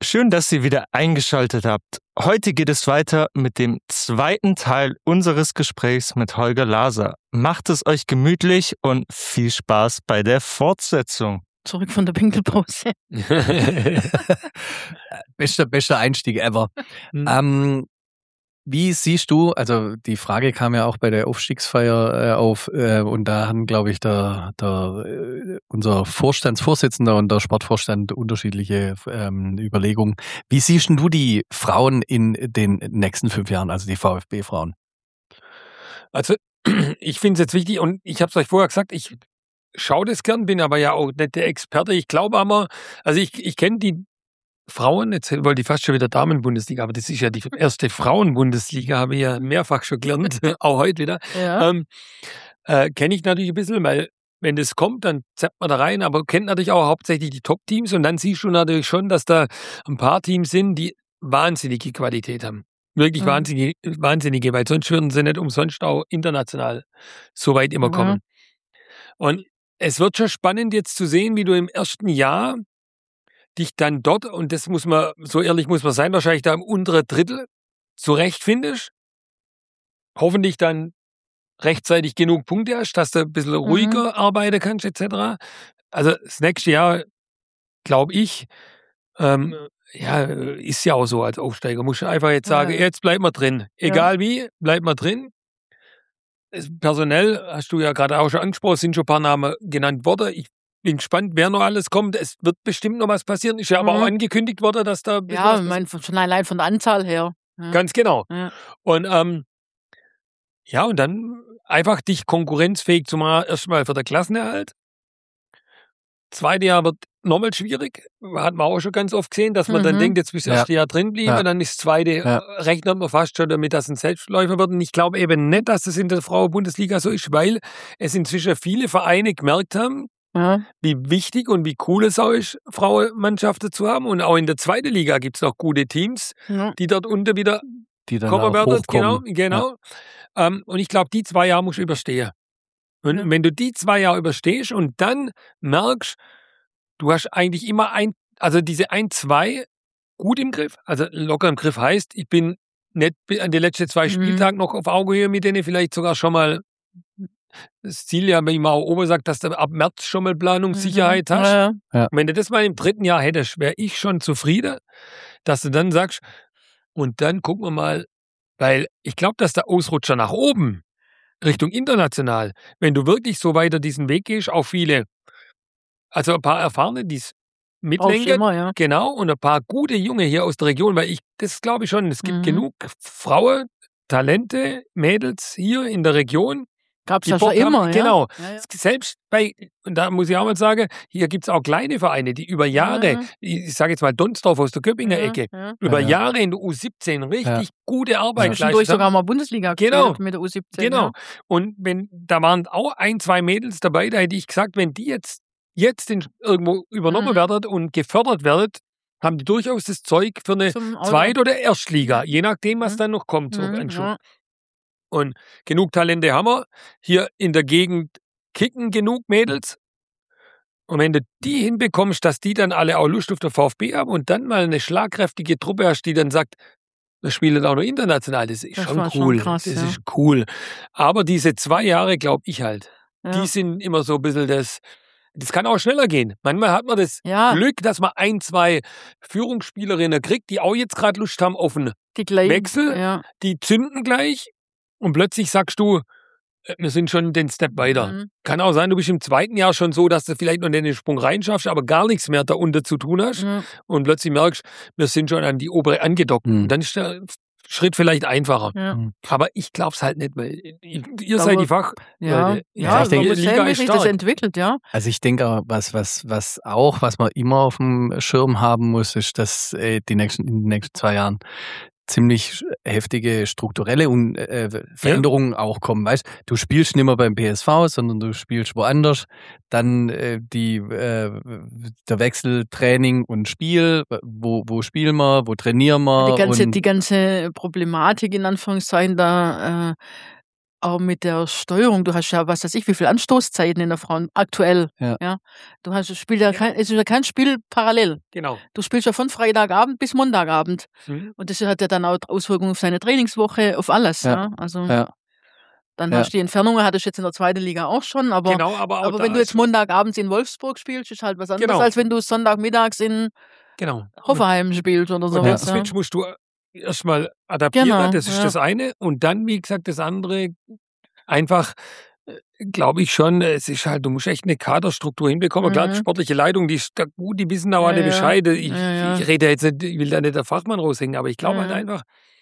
Schön, dass ihr wieder eingeschaltet habt. Heute geht es weiter mit dem zweiten Teil unseres Gesprächs mit Holger Laser. Macht es euch gemütlich und viel Spaß bei der Fortsetzung. Zurück von der Pinkelpause. Bester Einstieg ever. Wie siehst du, also die Frage kam ja auch bei der Aufstiegsfeier auf und da haben, glaube ich, unser Vorstandsvorsitzender und der Sportvorstand unterschiedliche Überlegungen. Wie siehst denn du die Frauen in den nächsten 5 Jahren, also die VfB-Frauen? Also ich finde es jetzt wichtig und ich habe es euch vorher gesagt, ich schaue das gern, bin aber ja auch nicht der Experte. Ich glaube aber, also ich kenne die Frauen, jetzt wollte ich fast schon wieder Damenbundesliga, aber das ist ja die erste Frauenbundesliga, habe ich ja mehrfach schon gelernt, auch heute wieder. Ja. Kenne ich natürlich ein bisschen, weil wenn das kommt, dann zappt man da rein, aber kennt natürlich auch hauptsächlich die Top-Teams und dann siehst du natürlich schon, dass da ein paar Teams sind, die wahnsinnige Qualität haben. Wirklich wahnsinnige, weil sonst würden sie nicht umsonst auch international so weit immer kommen. Und es wird schon spannend jetzt zu sehen, wie du im ersten Jahr dich dann dort, und das muss man, so ehrlich muss man sein, wahrscheinlich da im unteren Drittel zurechtfindest. Hoffentlich dann rechtzeitig genug Punkte hast, dass du ein bisschen ruhiger arbeiten kannst, etc. Also das nächste Jahr, glaube ich, ist ja auch so als Aufsteiger. Musst du einfach jetzt sagen, jetzt bleibt man drin. Egal wie, bleibt man drin. Personell, hast du ja gerade auch schon angesprochen, sind schon ein paar Namen genannt worden. Ich bin gespannt, wer noch alles kommt. Es wird bestimmt noch was passieren. Ist ja aber auch angekündigt worden, dass da... Ja, schon allein von der Anzahl her. Ja. Ganz genau. Ja. Und und dann einfach dich konkurrenzfähig zu machen, erstmal für den Klassenerhalt. Zweite Jahr wird nochmal schwierig. Hat man auch schon ganz oft gesehen, dass man dann denkt, jetzt bist du das erste Jahr drin blieben, dann ist das zweite, rechnet man fast schon damit, dass ein Selbstläufer wird. Und ich glaube eben nicht, dass das in der Frauenbundesliga so ist, weil es inzwischen viele Vereine gemerkt haben, wie wichtig und wie cool es auch ist, Frauenmannschaften zu haben. Und auch in der zweiten Liga gibt es noch gute Teams, die dort unten wieder kommen werden. Genau. Ja. Und ich glaube, die 2 Jahre musst du überstehen. Und wenn du die 2 Jahre überstehst und dann merkst, du hast eigentlich immer diese 1-2 gut im Griff, also locker im Griff heißt, ich bin nicht an den letzten 2 Spieltagen noch auf Augenhöhe mit denen, vielleicht sogar schon mal das Ziel ja, wenn ich mal auch oben sagt, dass du ab März schon mal Planungssicherheit hast. Ja. Und wenn du das mal im 3. Jahr hättest, wäre ich schon zufrieden, dass du dann sagst, und dann gucken wir mal, weil ich glaube, dass der Ausrutscher nach oben Richtung international, wenn du wirklich so weiter diesen Weg gehst, auch viele, also ein paar Erfahrene, die es mitlenken, genau, und ein paar gute Junge hier aus der Region, weil das glaube ich schon, es gibt genug Frauen, Talente, Mädels hier in der Region. Gab es ja schon immer, Genau. Ja. Selbst und da muss ich auch mal sagen, hier gibt es auch kleine Vereine, die über Jahre, ich sage jetzt mal Donsdorf aus der Köppinger Ecke, über Jahre in der U17 richtig gute Arbeit geleistet haben. Durch sogar mal Bundesliga gespielt mit der U17. Genau. Und da waren auch 1, 2 Mädels dabei, da hätte ich gesagt, wenn die jetzt irgendwo übernommen werden und gefördert werden, haben die durchaus das Zeug für eine Zweit- oder Erstliga, je nachdem, was dann noch kommt. Und genug Talente haben wir. Hier in der Gegend kicken genug Mädels. Und wenn du die hinbekommst, dass die dann alle auch Lust auf den VfB haben und dann mal eine schlagkräftige Truppe hast, die dann sagt, wir spielen auch noch international, das ist schon cool. Schon krass, das ist cool. Aber diese 2 Jahre, glaube ich halt, die sind immer so ein bisschen das kann auch schneller gehen. Manchmal hat man das Glück, dass man 1, 2 Führungsspielerinnen kriegt, die auch jetzt gerade Lust haben auf einen Wechsel. Die zünden gleich. Und plötzlich sagst du, wir sind schon den Step weiter. Kann auch sein, du bist im 2. Jahr schon so, dass du vielleicht noch den Sprung reinschaffst, aber gar nichts mehr da unten zu tun hast. Und plötzlich merkst, wir sind schon an die obere angedockt. Und dann ist der Schritt vielleicht einfacher. Aber ich glaube es halt nicht, weil ihr seid die Fach. Ich denke, Liga ist stark. Das entwickelt, Also ich denke, was man immer auf dem Schirm haben muss, ist, dass in den nächsten 2 Jahren ziemlich heftige strukturelle Veränderungen auch kommen. Weißt, du spielst nicht mehr beim PSV, sondern du spielst woanders. Dann der Wechsel Training und Spiel. Wo spielen wir, wo trainieren wir? Die ganze Problematik in Anführungszeichen da auch mit der Steuerung, du hast ja, was weiß ich, wie viele Anstoßzeiten in der Frauen aktuell. Ja. Du hast, es ist ja kein Spiel parallel. Genau. Du spielst ja von Freitagabend bis Montagabend. Und das hat ja dann auch Auswirkungen auf seine Trainingswoche, auf alles. Ja. Also dann hast du die Entfernungen, hattest du jetzt in der zweiten Liga auch schon, aber, aber wenn du jetzt Montagabends in Wolfsburg spielst, ist halt was anderes, als wenn du Sonntagmittags in Hoffenheim spielst oder sowas. Und den Switch musst du erstmal adaptieren, das ist das eine. Und dann, wie gesagt, das andere, einfach, glaube ich schon, es ist halt, du musst echt eine Kaderstruktur hinbekommen. Klar, die sportliche Leitung, die ist da gut, die wissen auch alle Bescheid. Ich rede jetzt nicht, ich will da nicht der Fachmann raushängen, aber ich glaube halt einfach,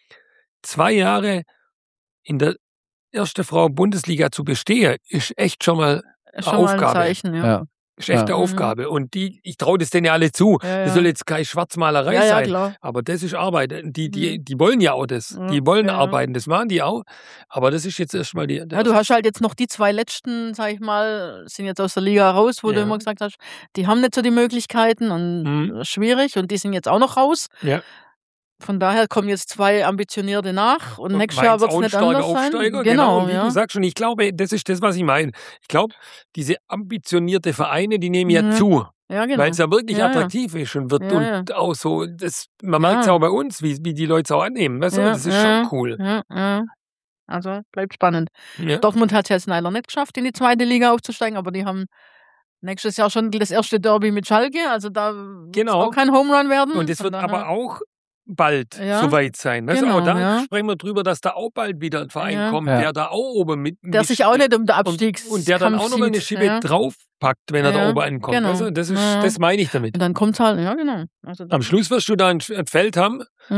2 Jahre in der erste Frau Bundesliga zu bestehen, ist echt schon mal eine Aufgabe. Mal ein Zeichen, Ist echt eine Aufgabe. Und ich traue das denen ja alle zu. Das soll jetzt keine Schwarzmalerei sein. Klar. Aber das ist Arbeit. Die wollen ja auch das. Die wollen arbeiten. Das machen die auch. Aber das ist jetzt erstmal die. Ja, du hast halt jetzt noch die 2 letzten, sag ich mal, sind jetzt aus der Liga raus, wo du immer gesagt hast, die haben nicht so die Möglichkeiten und schwierig und die sind jetzt auch noch raus. Ja. Von daher kommen jetzt 2 Ambitionierte nach und nächstes Jahr wird es nicht anders sein. Genau. Und wie du sagst schon, ich glaube, das ist das, was ich meine. Ich glaube, diese ambitionierte Vereine, die nehmen ja zu. Ja, genau. Weil es ja wirklich attraktiv ist und wird und auch so, man merkt es auch bei uns, wie die Leute es auch annehmen. Weißt du? Das ist schon cool. Ja. Also bleibt spannend. Ja. Dortmund hat es jetzt leider nicht geschafft, in die 2. Liga aufzusteigen, aber die haben nächstes Jahr schon das erste Derby mit Schalke, also da wird auch kein Home Run werden. Und es wird aber auch bald soweit sein. Weißt du? Auch da sprechen wir drüber, dass da auch bald wieder ein Verein kommt, der da auch oben mit. Der sich auch nicht um den Abstieg und der dann auch noch mal eine Schippe draufpackt, wenn er da oben ankommt. Genau. Weißt du? Das meine ich damit. Und dann kommt halt, genau. Also am Schluss wirst du da ein Feld haben.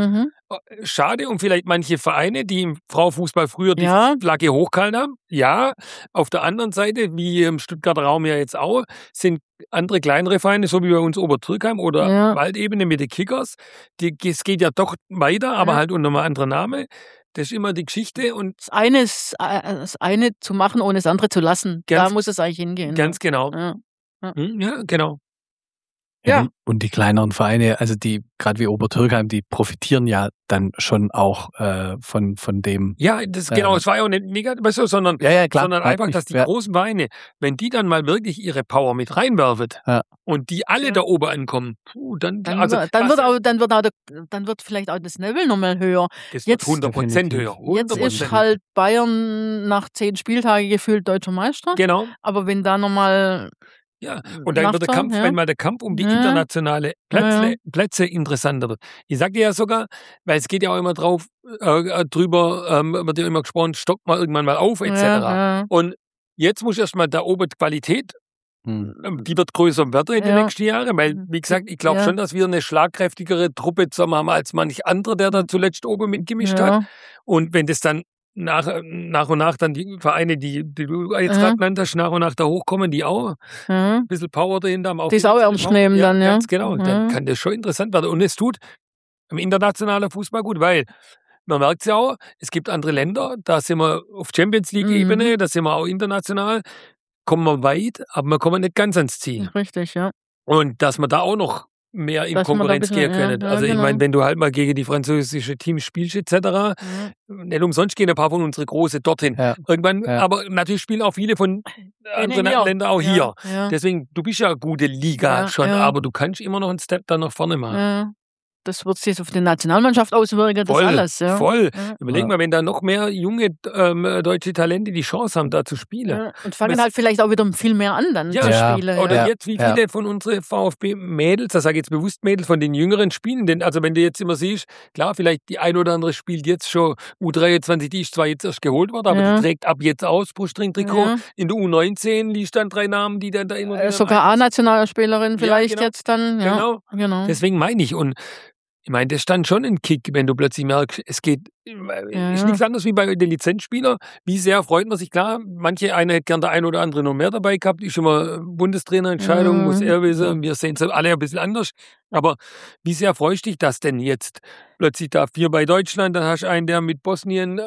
Schade um vielleicht manche Vereine, die im Frauenfußball früher die Flagge hochgehalten haben. Ja, auf der anderen Seite, wie im Stuttgarter Raum ja jetzt auch, sind andere kleinere Vereine, so wie bei uns Obertürkheim oder Waldebene mit den Kickers. Es geht ja doch weiter, aber halt unter einem anderen Namen. Das ist immer die Geschichte. Und das eine zu machen, ohne das andere zu lassen. Da muss es eigentlich hingehen. Ganz genau. Ja, genau. Ja. Und die kleineren Vereine, also die, gerade wie Obertürkheim, die profitieren ja dann schon auch von dem. Ja, das genau, es war ja auch nicht negativ, sondern einfach, dass die großen Vereine, wenn die dann mal wirklich ihre Power mit reinwerfen und die alle da oben ankommen, dann wird vielleicht auch das Level nochmal höher. Das wird 100% höher. 100%. Jetzt ist halt Bayern nach 10 Spieltagen gefühlt Deutscher Meister. Genau. Aber wenn da nochmal und dann wird der Kampf, wenn mal der Kampf um die internationale Plätze interessanter wird. Ich sage dir ja sogar, weil es geht ja auch immer drüber, wird ja immer gesprochen, stockt mal irgendwann mal auf, etc. Und jetzt muss erstmal da oben Qualität, die wird größer werden in den nächsten Jahren, weil, wie gesagt, ich glaube schon, dass wir eine schlagkräftigere Truppe zusammen haben als manch anderer, der da zuletzt oben mitgemischt hat. Und wenn das dann nach und nach dann die Vereine, die du jetzt gerade genannt hast, nach und nach da hochkommen, die auch ein bisschen Power dahinter haben. Die es auch ernst nehmen dann, Ganz genau. Dann kann das schon interessant werden. Und es tut im internationalen Fußball gut, weil man merkt es ja auch, es gibt andere Länder, da sind wir auf Champions League-Ebene, da sind wir auch international, kommen wir weit, aber wir kommen nicht ganz ans Ziel. Richtig, ja. Und dass wir da auch noch mehr in Konkurrenz gehen können. Also ich meine, wenn du halt mal gegen die französische Teams spielst etc., nicht umsonst gehen ein paar von unseren Großen dorthin. Irgendwann, aber natürlich spielen auch viele von anderen Ländern auch hier. Deswegen, du bist ja eine gute Liga schon, aber du kannst immer noch einen Step dann nach vorne machen. Das wird sich jetzt auf die Nationalmannschaft auswirken, das alles. Ja. Voll. Überleg mal, wenn da noch mehr junge deutsche Talente die Chance haben, da zu spielen. Ja. Und fangen halt vielleicht auch wieder viel mehr an, dann zu spielen. Oder jetzt, wie viele von unseren VfB-Mädels, das sage ich jetzt bewusst Mädels, von den Jüngeren spielen. Denn, also wenn du jetzt immer siehst, klar, vielleicht die ein oder andere spielt jetzt schon U23, die ist zwar jetzt erst geholt worden, aber die trägt ab jetzt aus Brustring-Trikot. In der U19 liest dann 3 Namen, die dann da immer wieder sogar A-Nationalspielerin vielleicht jetzt dann. Genau. Deswegen meine ich, und ich meine, das ist dann schon ein Kick, wenn du plötzlich merkst, es geht, ist nichts anderes wie bei den Lizenzspielern. Wie sehr freut man sich, klar, manche eine hätte gern der ein oder andere noch mehr dabei gehabt, ist immer Bundestrainerentscheidung, muss er wissen, wir sehen es alle ein bisschen anders. Aber wie sehr freust du dich, dass denn jetzt plötzlich da 4 bei Deutschland, dann hast du einen, der mit Bosnien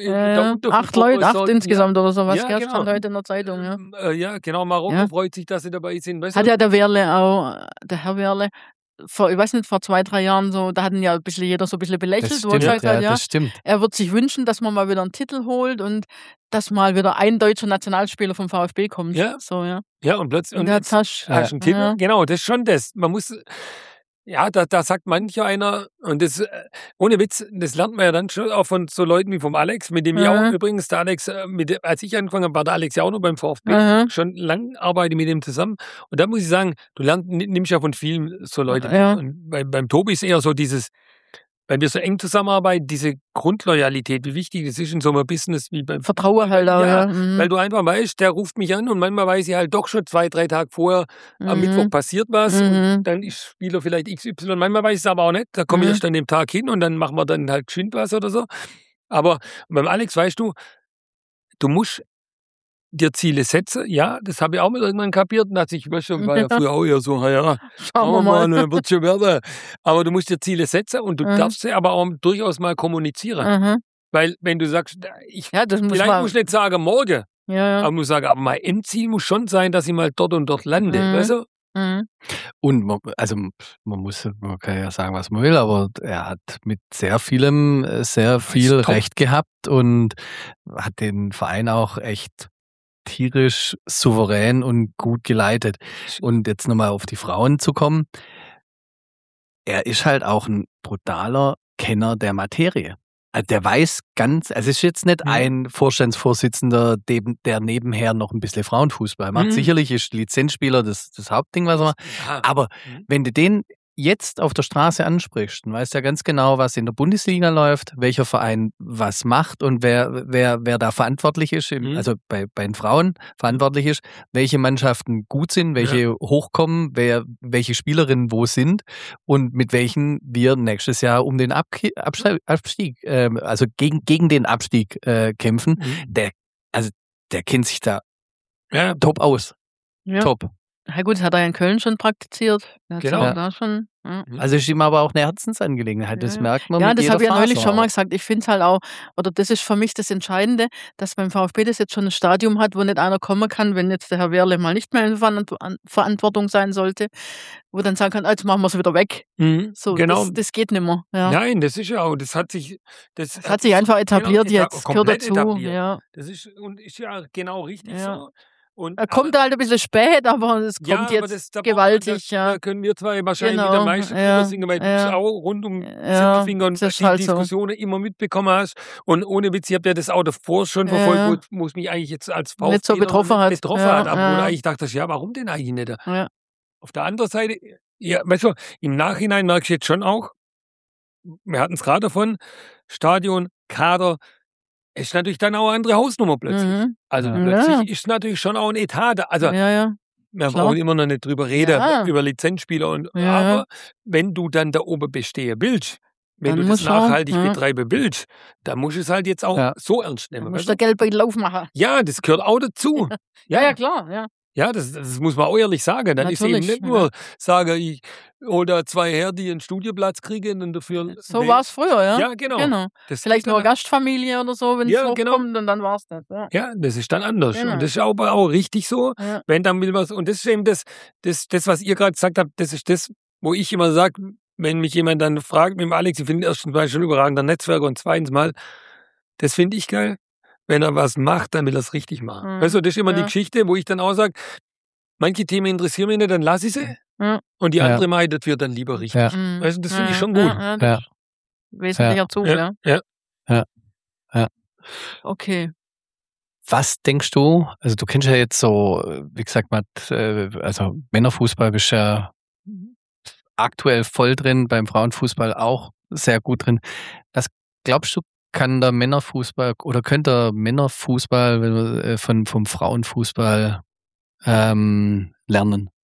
8 Leute, 8 insgesamt oder sowas, stand heute in der Zeitung. Ja, genau, Marokko freut sich, dass sie dabei sind. Weißt Hat ja der Werle auch, der Herr Werle, vor 2-3 Jahren so, da hatten ja jeder so ein bisschen belächelt, wo er gesagt hat, das stimmt. Er wird sich wünschen, dass man mal wieder einen Titel holt und dass mal wieder ein deutscher Nationalspieler vom VfB kommt. Ja. So, ja. Ja, und plötzlich und jetzt hast du einen Titel. Ja. Genau, das ist schon das. Man muss, ja, da sagt mancher einer, und das, ohne Witz, das lernt man ja dann schon auch von so Leuten wie vom Alex, mit dem ich auch übrigens, der Alex, als ich angefangen habe, war der Alex ja auch noch beim VfB, schon lang arbeite mit dem zusammen. Und da muss ich sagen, du nimmst ja von vielen so Leute. Ja. Und beim Tobi ist eher so dieses, weil wir so eng zusammenarbeiten, diese Grundloyalität, wie wichtig das ist in so einem Business wie beim Vertrauen halt auch, ja. Weil du einfach weißt, der ruft mich an und manchmal weiß ich halt doch schon 2-3 Tage vorher, am Mittwoch passiert was und dann ist Spieler vielleicht XY, manchmal weiß ich es aber auch nicht, da komme ich erst an dem Tag hin und dann machen wir dann halt geschwind was oder so. Aber beim Alex weißt du musst dir Ziele setzen, ja, das habe ich auch mal irgendwann kapiert und ich war ja früher auch ja so, ja, schauen wir mal, wird schon werden. Aber du musst dir Ziele setzen und du darfst sie aber auch durchaus mal kommunizieren. Weil wenn du sagst, vielleicht musst du nicht sagen, morgen, aber du musst sagen, aber mein Endziel muss schon sein, dass ich mal dort und dort lande, weißt du? Und man kann ja sagen, was man will, aber er hat mit sehr vielem sehr viel Recht gehabt und hat den Verein auch echt tierisch souverän und gut geleitet. Und jetzt nochmal auf die Frauen zu kommen. Er ist halt auch ein brutaler Kenner der Materie. Also der weiß es ist jetzt nicht ein Vorstandsvorsitzender, der nebenher noch ein bisschen Frauenfußball macht. Sicherlich ist Lizenzspieler das Hauptding, was er macht. Aber wenn du den jetzt auf der Straße ansprichst, dann weißt du ja ganz genau, was in der Bundesliga läuft, welcher Verein was macht und wer da verantwortlich ist, also bei den Frauen verantwortlich ist, welche Mannschaften gut sind, welche hochkommen, welche Spielerinnen wo sind und mit welchen wir nächstes Jahr um den Abstieg, also gegen den Abstieg kämpfen. Der kennt sich da top aus. Ja. Top. Ja gut, das hat er in Köln schon praktiziert. Genau. Da schon, Also ist ihm aber auch eine Herzensangelegenheit, das merkt man. Ja, das habe ich ja neulich schon mal gesagt. Ich finde es halt auch, oder das ist für mich das Entscheidende, dass beim VfB das jetzt schon ein Stadium hat, wo nicht einer kommen kann, wenn jetzt der Herr Wehrle mal nicht mehr in Verantwortung sein sollte, wo dann sagen kann, jetzt machen wir es wieder weg. So, genau. Das geht nicht mehr. Ja. Nein, das ist ja auch, das hat sich einfach etabliert jetzt, gehört dazu. Etabliert. Ja. Das ist ja genau richtig so. Er kommt halt ein bisschen spät, aber es kommt jetzt gewaltig. Da können wir zwei wahrscheinlich wieder meistens drüber singen, weil du es auch rund um Sittelfinger und die halt Diskussionen immer mitbekommen hast. Und ohne Witz, ich habe ja das auch davor schon verfolgt, wo es mich eigentlich jetzt als VfB nicht so betroffen hat. Aber wo du eigentlich dachtest, warum denn eigentlich nicht? Ja. Auf der anderen Seite, weißt du, im Nachhinein merkst du jetzt schon auch, wir hatten es gerade davon, Stadion, Kader, ist natürlich dann auch eine andere Hausnummer plötzlich. Also plötzlich ist natürlich schon auch ein Etat. Also wir brauchen immer noch nicht drüber reden, über Lizenzspieler. Aber wenn du dann da oben bestehen willst, wenn du das nachhaltig betreiben willst, dann musst du es halt jetzt auch so ernst nehmen. Du musst der Geldbeutel aufmachen. Ja, das gehört auch dazu. Ja, klar, ja. Ja, das muss man auch ehrlich sagen. Dann natürlich, ist eben nicht nur sagen, ich hole da 2 her, die einen Studioplatz kriegen und dafür. So war es früher, ja. Ja, genau. Vielleicht nur eine Gastfamilie oder so, wenn es hochkommt und dann war es das. Ja, das ist dann anders. Genau. Und das ist auch richtig so. Ja. Wenn dann will was. Und das ist eben das, was ihr gerade gesagt habt, das ist das, wo ich immer sage, wenn mich jemand dann fragt, mit dem Alex, ich finde erstens mal schon überragender Netzwerker und zweitens mal, das finde ich geil. Wenn er was macht, dann will er es richtig machen. Weißt du, das ist immer die Geschichte, wo ich dann auch sage, manche Themen interessieren mich nicht, dann lasse ich sie. Und die andere Mai, das wird dann lieber richtig. Weißt du, das finde ich schon gut. Ja. Wesentlicher Zug, Ja. Okay. Was denkst du, also du kennst ja jetzt so, wie gesagt, also Männerfußball bist ja aktuell voll drin, beim Frauenfußball auch sehr gut drin. Was glaubst du, kann der Männerfußball oder könnte der Männerfußball vom Frauenfußball lernen?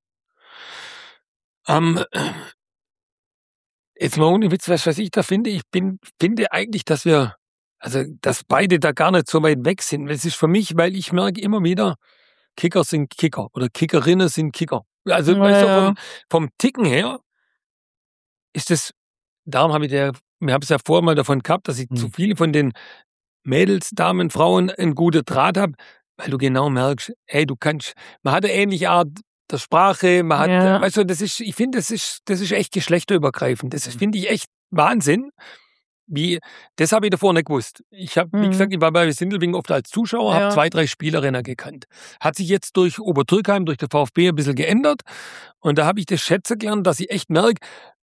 Jetzt mal ohne Witz, was ich da finde, finde eigentlich, dass beide da gar nicht so weit weg sind. Es ist für mich, weil ich merke immer wieder, Kicker sind Kicker oder Kickerinnen sind Kicker. Also weißt du, vom Ticken her ist das, darum habe wir haben es ja vorher mal davon gehabt, dass ich zu viele von den Mädels, Damen, Frauen einen guten Draht habe, weil du genau merkst, hey, man hat eine ähnliche Art der Sprache, man hat, weißt du, ich finde, das ist echt geschlechterübergreifend. Das finde ich echt Wahnsinn. Das habe ich davor nicht gewusst. Ich habe, wie gesagt, ich war bei Sindelfingen oft als Zuschauer, habe 2, 3 Spielerinnen gekannt. Hat sich jetzt durch Obertürkheim, durch den VfB ein bisschen geändert. Und da habe ich das schätzen gelernt, dass ich echt merke,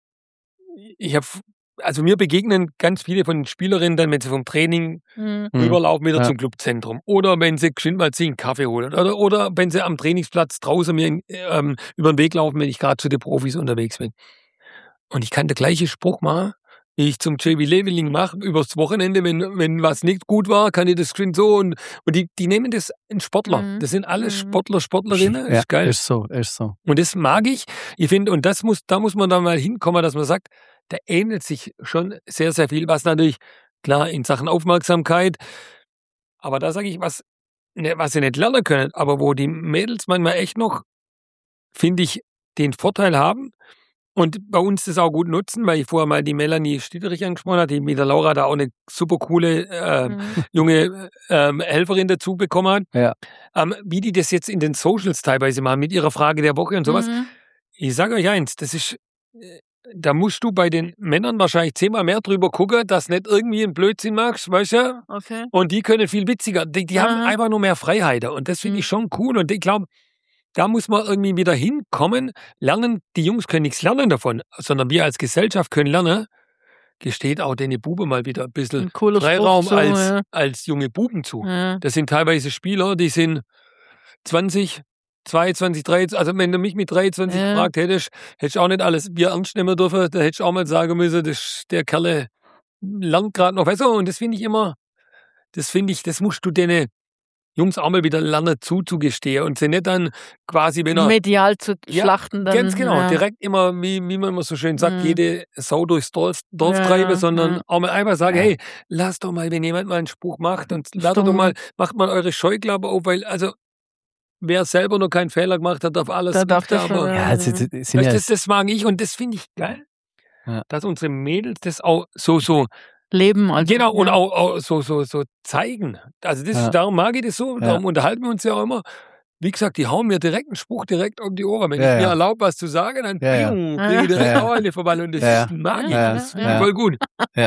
also mir begegnen ganz viele von den Spielerinnen dann, wenn sie vom Training rüberlaufen wieder zum Clubzentrum. Oder wenn sie geschwind mal einen Kaffee holen. Oder wenn sie am Trainingsplatz draußen mir über den Weg laufen, wenn ich gerade zu den Profis unterwegs bin. Und ich kann den gleichen Spruch machen, wie ich zum JB Leveling mache, übers Wochenende, wenn was nicht gut war, kann ich das geschwind so. Und die nehmen das in Sportler. Das sind alle Sportler, Sportlerinnen. Ja, ist geil. Ist so. Und das mag ich. Ich finde, und da muss man dann mal hinkommen, dass man sagt, da ähnelt sich schon sehr, sehr viel, was natürlich, klar, in Sachen Aufmerksamkeit, aber da sage ich, was sie nicht lernen können, aber wo die Mädels manchmal echt noch, finde ich, den Vorteil haben und bei uns das auch gut nutzen, weil ich vorher mal die Melanie Stieterich angesprochen habe, die mit der Laura da auch eine super coole junge Helferin dazu bekommen hat, wie die das jetzt in den Socials teilweise machen, mit ihrer Frage der Woche und sowas. Ich sage euch eins, das ist... Da musst du bei den Männern wahrscheinlich 10-mal mehr drüber gucken, dass nicht irgendwie ein Blödsinn magst, weißt du? Okay. Und die können viel witziger. Die haben einfach nur mehr Freiheiten. Und das finde ich schon cool. Und ich glaube, da muss man irgendwie wieder hinkommen. Die Jungs können nichts lernen davon, sondern wir als Gesellschaft können lernen, gesteht auch den Buben mal wieder ein bisschen Freiraum als junge Buben zu. Ja. Das sind teilweise Spieler, die sind 20, 22, 23, also wenn du mich mit 23 gefragt hättest ich auch nicht alles Bier ernst nehmen dürfen, da hätte ich auch mal sagen müssen, der Kerle lernt gerade noch besser und das finde ich immer, das musst du denen Jungs auch mal wieder lernen zuzugestehen und sie nicht dann quasi, wenn er... medial zu schlachten. Dann, ganz genau, direkt immer, wie man immer so schön sagt, jede Sau durchs Dorf treiben, sondern auch mal einfach sagen, hey, lasst doch mal, wenn jemand mal einen Spruch macht und macht mal eure Scheuklappe auf, weil, also wer selber noch keinen Fehler gemacht hat, darf alles. Das mag ich und das finde ich geil, dass unsere Mädels das auch so leben. Also, genau, und auch so zeigen. Also darum mag ich das so, darum unterhalten wir uns ja auch immer. Wie gesagt, die hauen mir direkt einen Spruch direkt um die Ohren. Wenn ich mir erlaube, was zu sagen, dann kriege ich direkt auch eine vorbei und das mag ich. Das finde ich voll gut.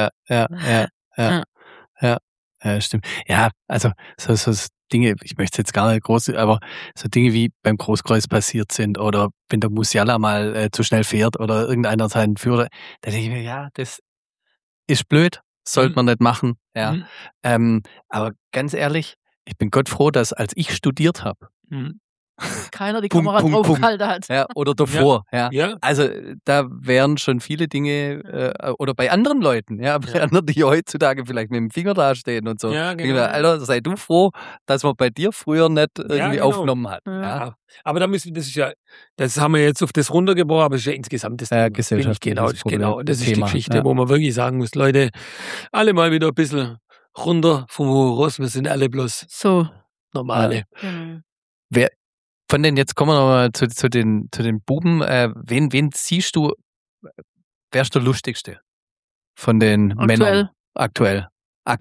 Ja, stimmt. Ja, also so Dinge, ich möchte jetzt gar nicht groß, aber so Dinge wie beim Großkreuz passiert sind oder wenn der Musiala mal zu schnell fährt oder irgendeiner seinen Führer, da denke ich mir, das ist blöd, sollte man nicht machen. Ja. Aber ganz ehrlich, ich bin Gott froh, dass als ich studiert habe, keiner die Kamera draufgehalten hat. Ja, oder davor. Ja. Also da wären schon viele Dinge, oder bei anderen Leuten, bei anderen, die heutzutage vielleicht mit dem Finger dastehen und so. Ja, genau. Alter, sei du froh, dass man bei dir früher nicht irgendwie aufgenommen hat. Ja. Aber das haben wir jetzt auf das runtergebrochen, aber es ist ja insgesamt das Thema. Gesellschaft. Genau, das ist die Geschichte, wo man wirklich sagen muss, Leute, alle mal wieder ein bisschen runter vom Ross, wir sind alle bloß so normale. Wer jetzt kommen wir nochmal zu den Buben. Wen siehst du, wer ist der lustigste von den Männern? Aktuell.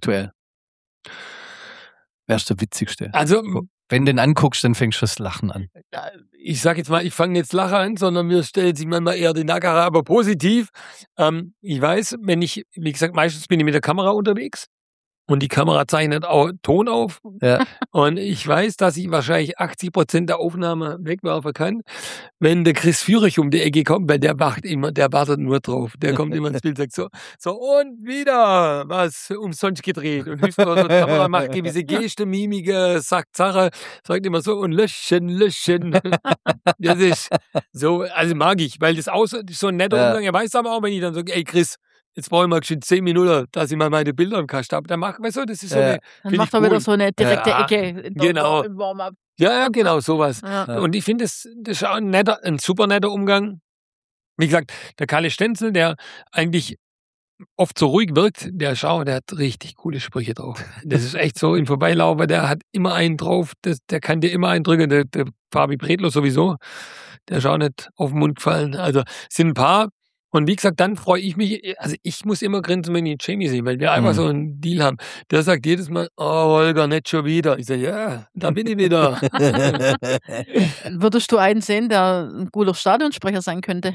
Wer ist der witzigste? Also, wenn du den anguckst, dann fängst du das Lachen an. Ich sag jetzt mal, ich fange jetzt Lachen an, sondern mir stellt sich manchmal eher die Nackerei, aber positiv. Ich weiß, wie gesagt, meistens bin ich mit der Kamera unterwegs. Und die Kamera zeichnet auch Ton auf. Ja. Und ich weiß, dass ich wahrscheinlich 80% der Aufnahme wegwerfen kann, wenn der Chris Führich um die Ecke kommt, weil der wartet nur drauf. Der kommt immer ins Bild und sagt so und wieder was umsonst gedreht. Und die Kamera macht gewisse Geste, Mimik, sagt Sache, sagt immer so und löschen. Das ist so, also mag ich, weil das auch so ein netter Umgang. Er weiß aber auch, wenn ich dann sage, ey Chris, jetzt brauche ich mal schon 10 Minuten, dass ich mal meine Bilder im Kasten habe. Dann macht man so, das ist so eine. Dann macht er wieder so eine direkte Ecke im Warm-up. Ja, genau, sowas. Ja. Und ich finde, das ist auch ein super netter Umgang. Wie gesagt, der Kalle Stenzel, der eigentlich oft so ruhig wirkt, der hat richtig coole Sprüche drauf. Das ist echt so, im Vorbeilaufen, der hat immer einen drauf, der kann dir immer einen drücken, der Fabi Bredlo sowieso, der ist auch nicht auf den Mund gefallen. Also es sind ein paar, Und wie gesagt, dann freue ich mich, also ich muss immer grinsen, wenn ich Jamie sehe, weil wir einfach so einen Deal haben. Der sagt jedes Mal, oh Holger, nicht schon wieder. Ich sage, ja, da bin ich wieder. Würdest du einen sehen, der ein guter Stadionsprecher sein könnte?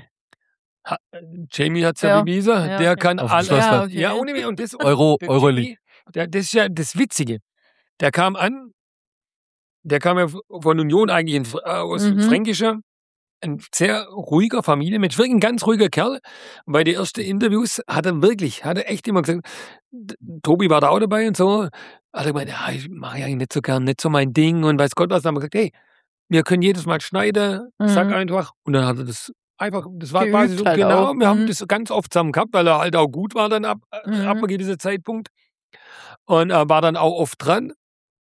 Jamie hat es ja bewiesen, der kann alles. Ja, ohne und das Euroleague. Das ist ja das Witzige. Der kam ja von Union eigentlich aus Fränkischer, ein sehr ruhiger Familienmensch, wirklich ein ganz ruhiger Kerl. Und bei den ersten Interviews hat er echt immer gesagt, Tobi war da auch dabei und so, hat er gemeint, ja, ich mache ja eigentlich nicht so gern, nicht so mein Ding und weiß Gott was. Dann haben wir gesagt, hey, wir können jedes Mal schneiden, sag einfach. Und dann hat er das einfach, das war quasi so, halt genau, auch. wir haben das ganz oft zusammen gehabt, weil er halt auch gut war dann ab einem gewissen Zeitpunkt. Und er war dann auch oft dran.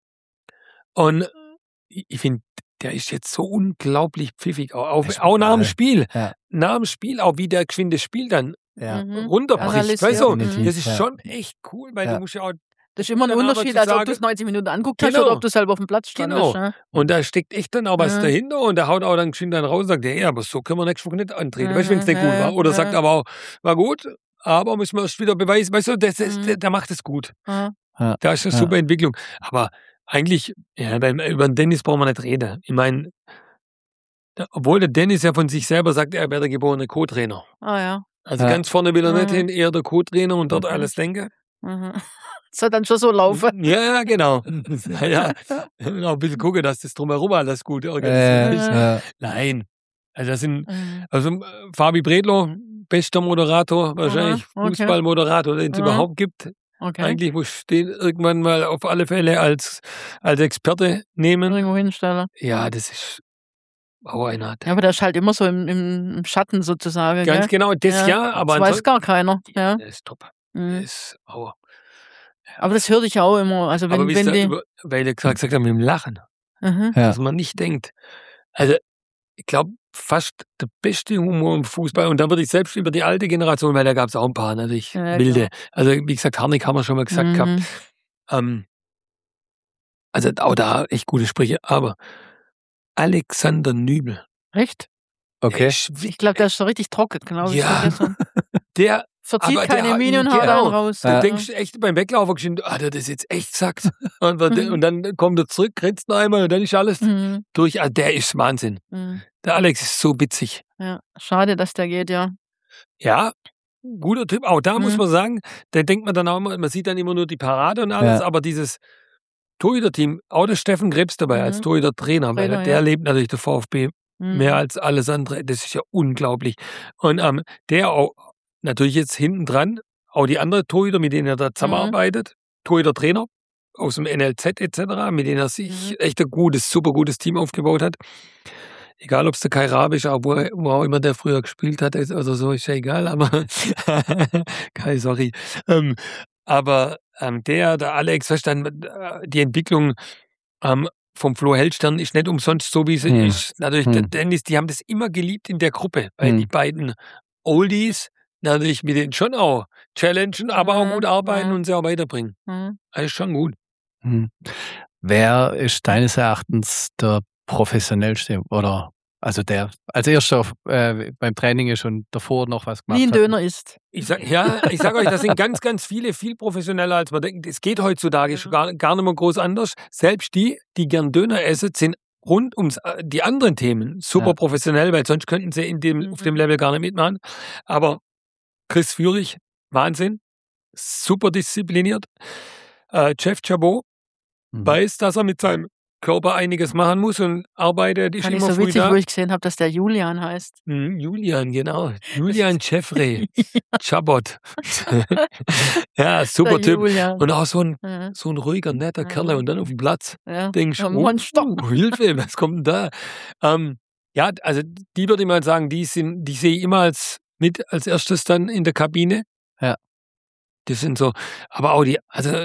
Und ich finde, der ist jetzt so unglaublich pfiffig, auch nach dem Spiel. Ja. Nach dem Spiel, auch wie der geschwinde Spiel dann runterbricht. Weißt du, das ist schon echt cool, weil du musst ja auch. Das ist immer ein Unterschied, als ob du es 90 Minuten anguckt hast oder ob du selber auf dem Platz standest. Genau. Und da steckt echt dann auch was dahinter und der haut auch dann geschwind dann raus und sagt, ja, aber so können wir nächste Woche nicht antreten. Weißt du, wenn es nicht gut war. Oder sagt aber auch, war gut, aber müssen wir erst wieder beweisen. Weißt du, der macht es gut. Da ist eine super Entwicklung. Aber eigentlich, über den Dennis brauchen wir nicht reden. Ich meine, obwohl der Dennis ja von sich selber sagt, er wäre der geborene Co-Trainer. Also ganz vorne will er nicht hin, eher der Co-Trainer und dort alles denken. Soll dann schon so laufen. Ja, genau. Ja, ein bisschen gucken, dass das drumherum alles gut organisiert ist. Nein. Also Fabi Bredlo, bester Moderator, wahrscheinlich Fußballmoderator, den es überhaupt gibt. Eigentlich muss ich den irgendwann mal auf alle Fälle als Experte nehmen. Irgendwo hinstellen. Ja, das ist auch einer. Ja, aber der ist halt immer so im Schatten sozusagen. Ganz genau, das aber das weiß gar keiner. Ja. Das ist top. Das ist aber das höre ich auch immer. Also weil du gesagt hast, mit dem Lachen, dass man nicht denkt. Also ich glaube, fast der beste Humor im Fußball. Und dann würde ich selbst über die alte Generation, weil da gab es auch ein paar natürlich wilde. Also wie gesagt, Harnik haben wir schon mal gesagt gehabt. Also auch da echt gute Sprüche. Aber Alexander Nübel. Echt? Okay. Ich glaube, der ist so richtig trocken. Genau wie der verzieht keine Miene und haut einen raus. Du denkst echt beim Weglaufen, hat er das jetzt echt gesagt? Und dann kommt er zurück, grinst noch einmal und dann ist alles durch. Also der ist Wahnsinn. Der Alex ist so witzig. Ja, schade, dass der geht, ja. Ja, guter Typ. Auch da muss man sagen, da denkt man dann auch immer, man sieht dann immer nur die Parade und alles, aber dieses Torhüter-Team, auch der Steffen Krebs dabei als Torhüter-Trainer, weil der lebt natürlich der VfB mehr als alles andere. Das ist ja unglaublich. Und der auch natürlich jetzt hinten dran, auch die anderen Torhüter, mit denen er da zusammenarbeitet, Torhüter-Trainer aus dem NLZ etc., mit denen er sich echt ein super gutes Team aufgebaut hat. Egal, ob es der Kai Rabe ist, wo auch immer der früher gespielt hat, also so, ist ja egal, aber Kai, sorry. Aber der Alex, weißt du, die Entwicklung vom Flo Hellstern ist nicht umsonst so, wie sie ist. Natürlich, der Dennis, die haben das immer geliebt in der Gruppe, weil die beiden Oldies natürlich mit denen schon auch challengen, aber auch gut arbeiten und sie auch weiterbringen. Das ist schon gut. Wer ist deines Erachtens der professionellste oder also der als erster beim Training ist und davor noch was gemacht hat? Nie ein Döner isst. Ich sag euch, das sind ganz, ganz viele, viel professioneller als man denkt. Es geht heutzutage schon gar nicht mehr groß anders. Selbst die gern Döner essen, sind rund um die anderen Themen super professionell, weil sonst könnten sie auf dem Level gar nicht mitmachen. Aber Chris Führig, Wahnsinn, super diszipliniert. Jeff Chabot weiß, dass er mit seinem Körper einiges machen muss und arbeitet, ist immer so früh witzig, da. wo ich gesehen habe, dass der Julian heißt. Julian, genau. Julian Jeffrey Chabot. Ja, super Typ. Julian. Und auch so ein ruhiger, netter Kerl und dann auf dem Platz. Denkst du, Hilfe, was kommt denn da? Ja, also die würde ich mal sagen, die sehe ich immer als erstes dann in der Kabine. Ja. Die sind so, aber auch also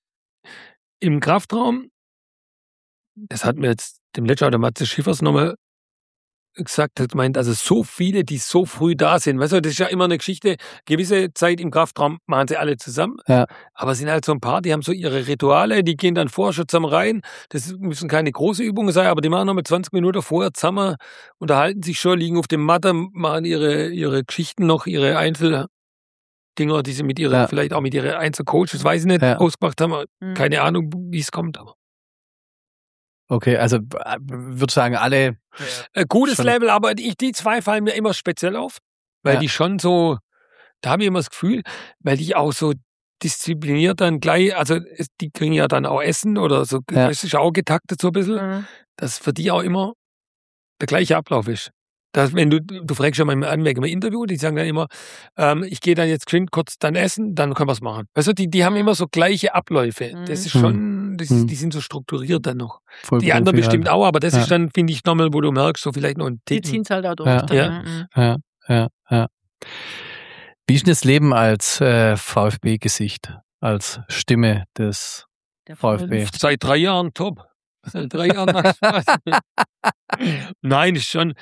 im Kraftraum, das hat mir jetzt dem letzten der Matze Schiffers nochmal gesagt hat, meint, also so viele, die so früh da sind. Weißt du, das ist ja immer eine Geschichte, gewisse Zeit im Kraftraum machen sie alle zusammen. Ja. Aber es sind halt so ein paar, die haben so ihre Rituale, die gehen dann vorher schon zusammen rein. Das müssen keine große Übungen sein, aber die machen noch mal 20 Minuten vorher zusammen, unterhalten sich schon, liegen auf dem Matte, machen ihre Geschichten noch, ihre Einzeldinger, die sie mit ihrer, vielleicht auch mit ihren Einzelcoaches, weiß ich nicht, ausgemacht haben. Keine Ahnung, wie es kommt, aber. Okay, also würde sagen, alle. Gutes Level, aber die zwei fallen mir immer speziell auf, weil die schon so, da habe ich immer das Gefühl, weil die auch so diszipliniert dann gleich, also die kriegen ja dann auch Essen oder so, das ist auch getaktet so ein bisschen, dass für die auch immer der gleiche Ablauf ist. Dass, wenn du fragst schon mal an wegen einem Interview, die sagen dann immer, ich gehe dann jetzt kurz dann essen, dann können wir es machen. Weißt du, die haben immer so gleiche Abläufe. Das ist schon, die sind so strukturiert dann noch. Voll die anderen bestimmt auch, aber das ist dann, finde ich, nochmal, wo du merkst, so vielleicht noch ein Ticken. Die ziehen es halt auch durch. Ja. Wie ist denn das Leben als VfB-Gesicht, als Stimme des VfB? Seit 3 Jahren top. Seit 3 Jahren macht Spaß. Nein,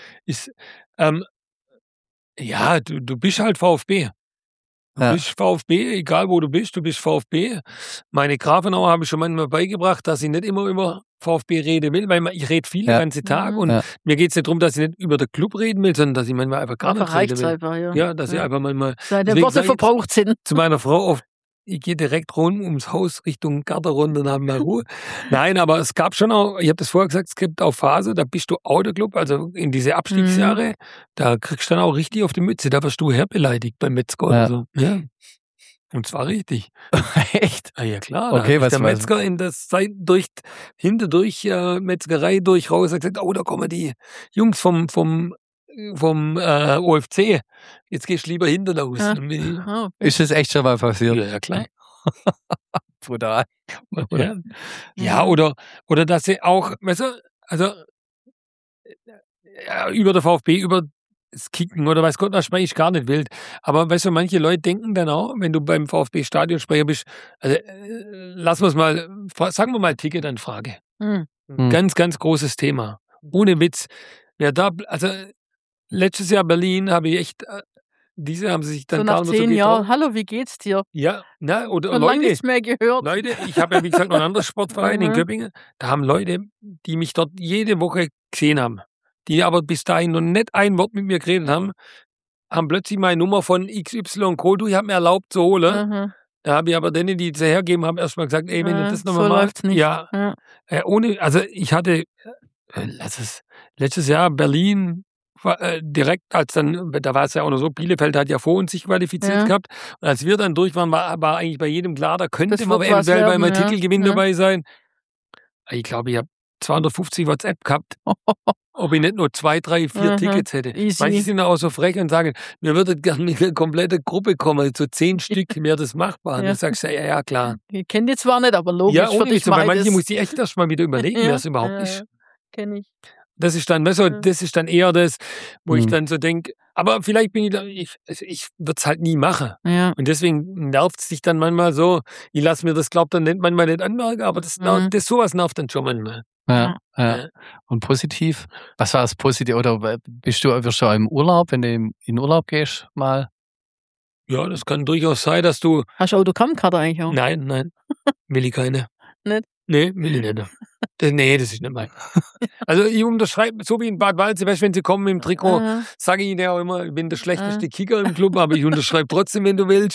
du bist halt VfB. Du bist VfB, egal wo du bist VfB. Meine Grafenauer habe ich schon manchmal beigebracht, dass ich nicht immer über VfB reden will, weil ich rede viel den ganzen Tag und mir geht es nicht darum, dass ich nicht über den Club reden will, sondern dass ich manchmal einfach gar nicht reden will. Einfach, ja, dass ich einfach manchmal... Seine Worte verbraucht sind. Zu meiner Frau oft, ich gehe direkt rund ums Haus Richtung Gartenrunde und haben mal Ruhe. Nein, aber es gab schon auch, ich habe das vorher gesagt, es gibt auch Phase, da bist du Autoclub, also in diese Abstiegsjahre, da kriegst du dann auch richtig auf die Mütze, da wirst du herbeleidigt beim Metzger oder so. Ja. Und zwar richtig. Echt? Ja klar. Okay, was der Metzger in der Zeit hinterdurch Metzgerei durch raus hat gesagt, oh, da kommen die Jungs vom OFC. Jetzt gehst du lieber hinter raus. Ist das echt schon mal passiert? Ja, klar. Brutal. Ja, oder dass sie auch, weißt du, also über der VfB, über das Kicken oder weiß Gott, was spreche ich gar nicht wild. Aber weißt du, manche Leute denken dann auch, wenn du beim VfB-Stadionsprecher bist, also sagen wir mal Ticketanfrage. Ganz, ganz großes Thema. Ohne Witz. Wer da, also letztes Jahr Berlin habe ich echt, diese haben sich dann so nach 10 Jahren, hallo, wie geht's dir? Ja, oder schon lange nichts mehr gehört. Leute, ich habe ja wie gesagt noch einen anderen Sportverein in Göppingen, da haben Leute, die mich dort jede Woche gesehen haben, die aber bis dahin noch nicht ein Wort mit mir geredet haben plötzlich meine Nummer von XY Co. Du, ich habe mir erlaubt zu holen. Da habe ich aber denen, die es hergegeben haben, erstmal gesagt, ey, wenn ihr das nochmal so macht. Nicht. Ja. Also ich hatte letztes Jahr Berlin direkt, als dann, da war es ja auch noch so, Bielefeld hat ja vor uns sich qualifiziert gehabt. Und als wir dann durch waren, war eigentlich bei jedem klar, da könnte man eventuell bei meinem Titelgewinn dabei sein. Ich glaube, ich habe 250 WhatsApp gehabt, ob ich nicht nur 2, 3, 4 Tickets hätte. Easy. Manche sind auch so frech und sagen, wir würden gerne mit einer kompletten Gruppe kommen, so 10 Stück, wäre das machbar. Und dann sagst du, ja, klar. Ich kenne die zwar nicht, aber logisch. Ja, ohne für dich bei manchen muss ich echt erst mal wieder überlegen, wer es überhaupt ist. Kenne ich. Das ist dann, das ist dann eher das, wo ich dann so denke, aber vielleicht bin ich da, ich würde es halt nie machen. Ja. Und deswegen nervt es sich dann manchmal so, ich lasse mir das, dann manchmal nicht anmerken, aber das sowas nervt dann schon manchmal. Ja. Und positiv? Was war das Positive? Oder wirst du auch im Urlaub, wenn du in Urlaub gehst, mal? Ja, das kann durchaus sein, dass du... Hast du Autogrammkarte eigentlich auch? Nein. Will ich keine. Nicht? Nee, will ich nicht. Das ist nicht mein. Also ich unterschreibe, so wie in Bad Waldsee, weißt du, wenn sie kommen im Trikot, sage ich ihnen ja auch immer, ich bin der schlechteste Kicker im Club, aber ich unterschreibe trotzdem, wenn du willst.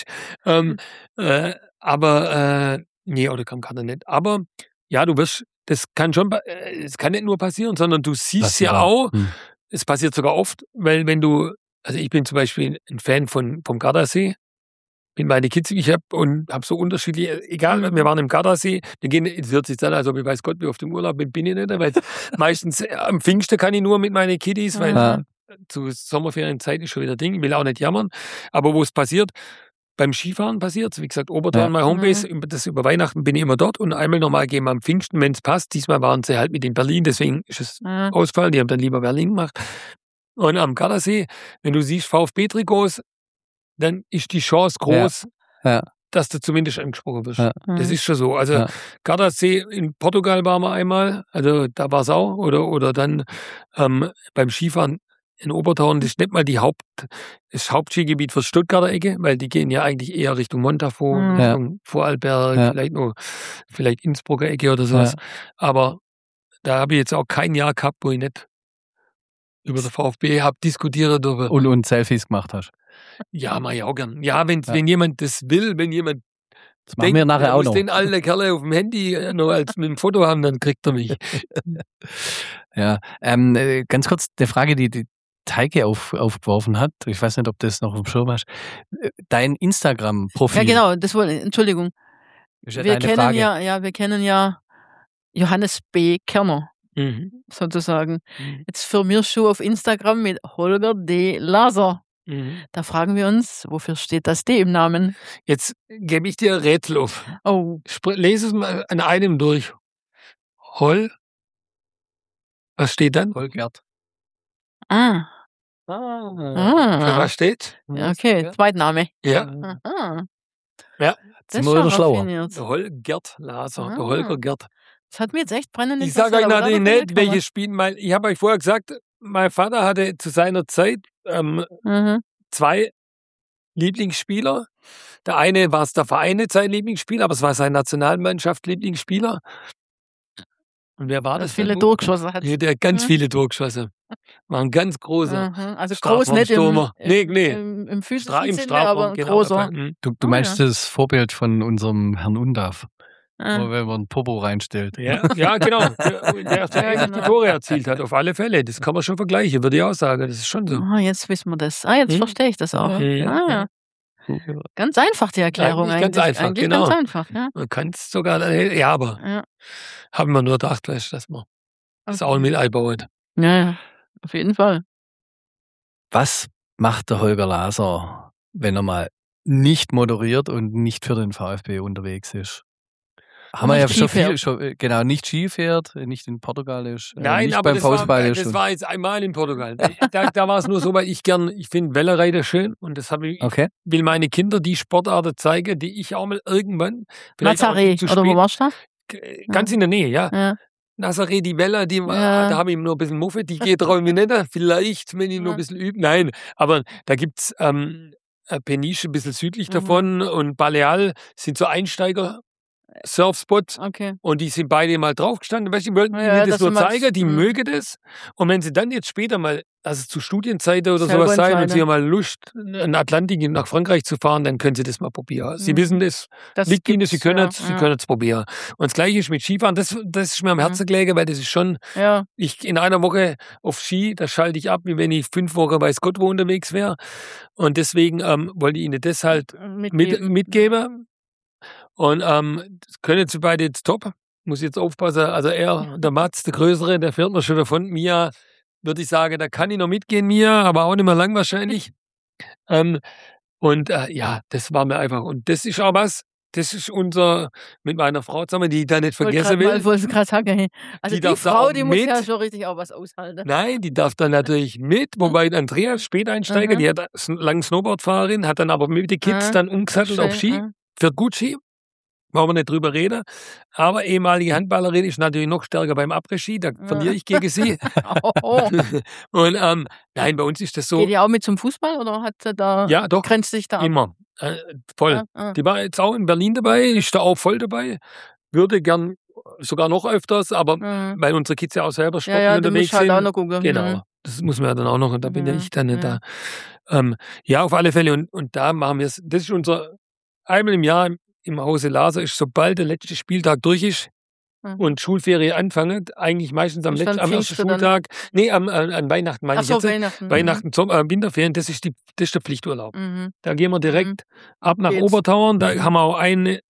Nee, Autogrammkarte nicht. Aber ja, du wirst, das kann nicht nur passieren, sondern du siehst ja auch, es passiert sogar oft, weil wenn du, also ich bin zum Beispiel ein Fan vom Gardasee, bin meine Kids, ich habe so unterschiedliche, egal, wir waren im Gardasee, es wird sich dann, also ich weiß Gott, wie auf dem Urlaub bin ich nicht, weil meistens am Pfingsten kann ich nur mit meinen Kiddies, weil zu Sommerferienzeit ist schon wieder Ding, ich will auch nicht jammern, aber wo es passiert, beim Skifahren passiert, wie gesagt, Obertal, meine Homebase, das über Weihnachten bin ich immer dort und einmal normal gehen wir am Pfingsten, wenn es passt, diesmal waren sie halt mit in Berlin, deswegen ist es Ausfall, die haben dann lieber Berlin gemacht. Und am Gardasee, wenn du siehst VfB-Trikots, dann ist die Chance groß, dass du zumindest angesprochen wirst. Ja. Das ist schon so. Also Gardasee in Portugal waren wir einmal, also da war es auch. Oder dann beim Skifahren in Obertauern, das ist nicht mal das Hauptskigebiet für Stuttgarter Ecke, weil die gehen ja eigentlich eher Richtung Montafon, Richtung Vorarlberg, vielleicht Innsbrucker Ecke oder sowas. Ja. Aber da habe ich jetzt auch kein Jahr gehabt, wo ich nicht über den VfB habe diskutieren dürfen. Und Selfies gemacht hast. Ja, mach ich auch gern. Ja, wenn jemand das will, wenn jemand das machen wir nachher auch noch. Den alten Kerl auf dem Handy noch als mit dem Foto haben, dann kriegt er mich. Ja, ganz kurz eine Frage, die Teike aufgeworfen hat. Ich weiß nicht, ob du das noch im Schirm hast. Dein Instagram-Profil. Ja, genau, Entschuldigung. Wir kennen ja Johannes B. Kerner, sozusagen. Jetzt firmierst du auf Instagram mit Holger D. Laser. Da fragen wir uns, wofür steht das D im Namen? Jetzt gebe ich dir ein Rätsel auf. Oh. Lese es mal an einem durch. Was steht dann? Holgert. Für was steht? Ja, okay, Zweitname. Ja. Ja. Sind wir wieder schlauer. Der Holgert Laser. Der Holger Gert. Das hat mir jetzt echt brennend Ich sage euch natürlich nicht, welches Spiel. Ich habe euch vorher gesagt, mein Vater hatte zu seiner Zeit 2 Lieblingsspieler. Der eine war es der Verein, sein Lieblingsspieler, aber es war sein Nationalmannschaft-Lieblingsspieler. Und wer war das? Viele Durchgeschossen hat. Der hat ganz viele Durchgeschossen. War ein ganz großer. Also groß nicht im physischen Sinne, aber genau, großer. Du meinst das Vorbild von unserem Herrn Undaf, wo man einen Popo reinstellt. Ja, genau. Der die Tore erzielt hat, auf alle Fälle. Das kann man schon vergleichen, würde ich auch sagen. Das ist schon so. Jetzt wissen wir das. Jetzt verstehe ich das auch. Ja. Ganz einfach die Erklärung eigentlich. Ganz einfach, eigentlich genau. Ganz einfach, ja. Man kann es sogar, aber haben wir nur gedacht, dass man das auch mit einbaut. Ja, auf jeden Fall. Was macht der Holger Laser, wenn er mal nicht moderiert und nicht für den VfB unterwegs ist? Haben wir ja schon nicht Ski fährt, nicht in Portugal ist, Nein, nicht aber beim Fußball ist. Das war jetzt einmal in Portugal. Da war es nur so, weil ich finde Wellenreiter schön und das will meine Kinder die Sportarten zeigen, die ich auch mal irgendwann. Nazaré, oder wo warst du da? Ganz in der Nähe, ja. Nazaré, die Welle, da habe ich nur ein bisschen Muffe, die geht drauf nicht. Vielleicht, wenn ich nur ein bisschen übe. Nein, aber da gibt's Peniche ein bisschen südlich davon und Baleal sind so Einsteiger. Surfspot und die sind beide mal draufgestanden. Weißt du, die wollten mir das nur zeigen, die mögen das. Und wenn sie dann jetzt später mal, also zu Studienzeiten oder sowas sein und sie haben mal Lust, einen Atlantik nach Frankreich zu fahren, dann können sie das mal probieren. Sie wissen das liegt ihnen, sie können es probieren. Und das Gleiche ist mit Skifahren, das ist mir am Herzen gelegen, weil das ist schon, ich in einer Woche auf Ski, da schalte ich ab, wie wenn ich 5 Wochen weiß Gott wo unterwegs wäre. Und deswegen wollte ich ihnen das halt mitgeben. Und das können sie beide jetzt top. Muss jetzt aufpassen. Also der Mats, der Größere, der fährt noch schon davon. Mia, würde ich sagen, da kann ich noch mitgehen, Mia, aber auch nicht mehr lang wahrscheinlich. Das war mir einfach. Und das ist auch was, das ist mit meiner Frau zusammen, die ich da nicht vergessen will. Ich wollte gerade sagen, also die Frau, die muss ja schon richtig auch was aushalten. Nein, die darf dann natürlich mit, wobei Andrea, Späteinsteiger, die hat lange Snowboardfahrerin, hat dann aber mit den Kids dann umgesattelt auf Ski, fährt gut Ski. Wollen wir nicht drüber reden. Aber ehemalige Handballerin ist natürlich noch stärker beim Après-Ski. Da verliere ich gegen sie. Und nein, bei uns ist das so. Geht die auch mit zum Fußball oder hat sie da? Ja, doch. Grenzt sich da ab? Immer. Voll. Die war jetzt auch in Berlin dabei, ist da auch voll dabei. Würde gern sogar noch öfters, aber weil unsere Kids ja auch selber sportlich unterwegs sind. Halt auch noch gucken. Genau. Das muss man ja dann auch noch. Und da bin ja ich dann nicht da. Auf alle Fälle. Und da machen wir es. Das ist unser einmal im Jahr im Hause Laser ist, sobald der letzte Spieltag durch ist und Schulferien anfangen, eigentlich meistens am ersten Schultag, an Weihnachten meine ich jetzt. Weihnachten, Winterferien, das ist der Pflichturlaub. Da gehen wir direkt ab nach Obertauern, da haben wir auch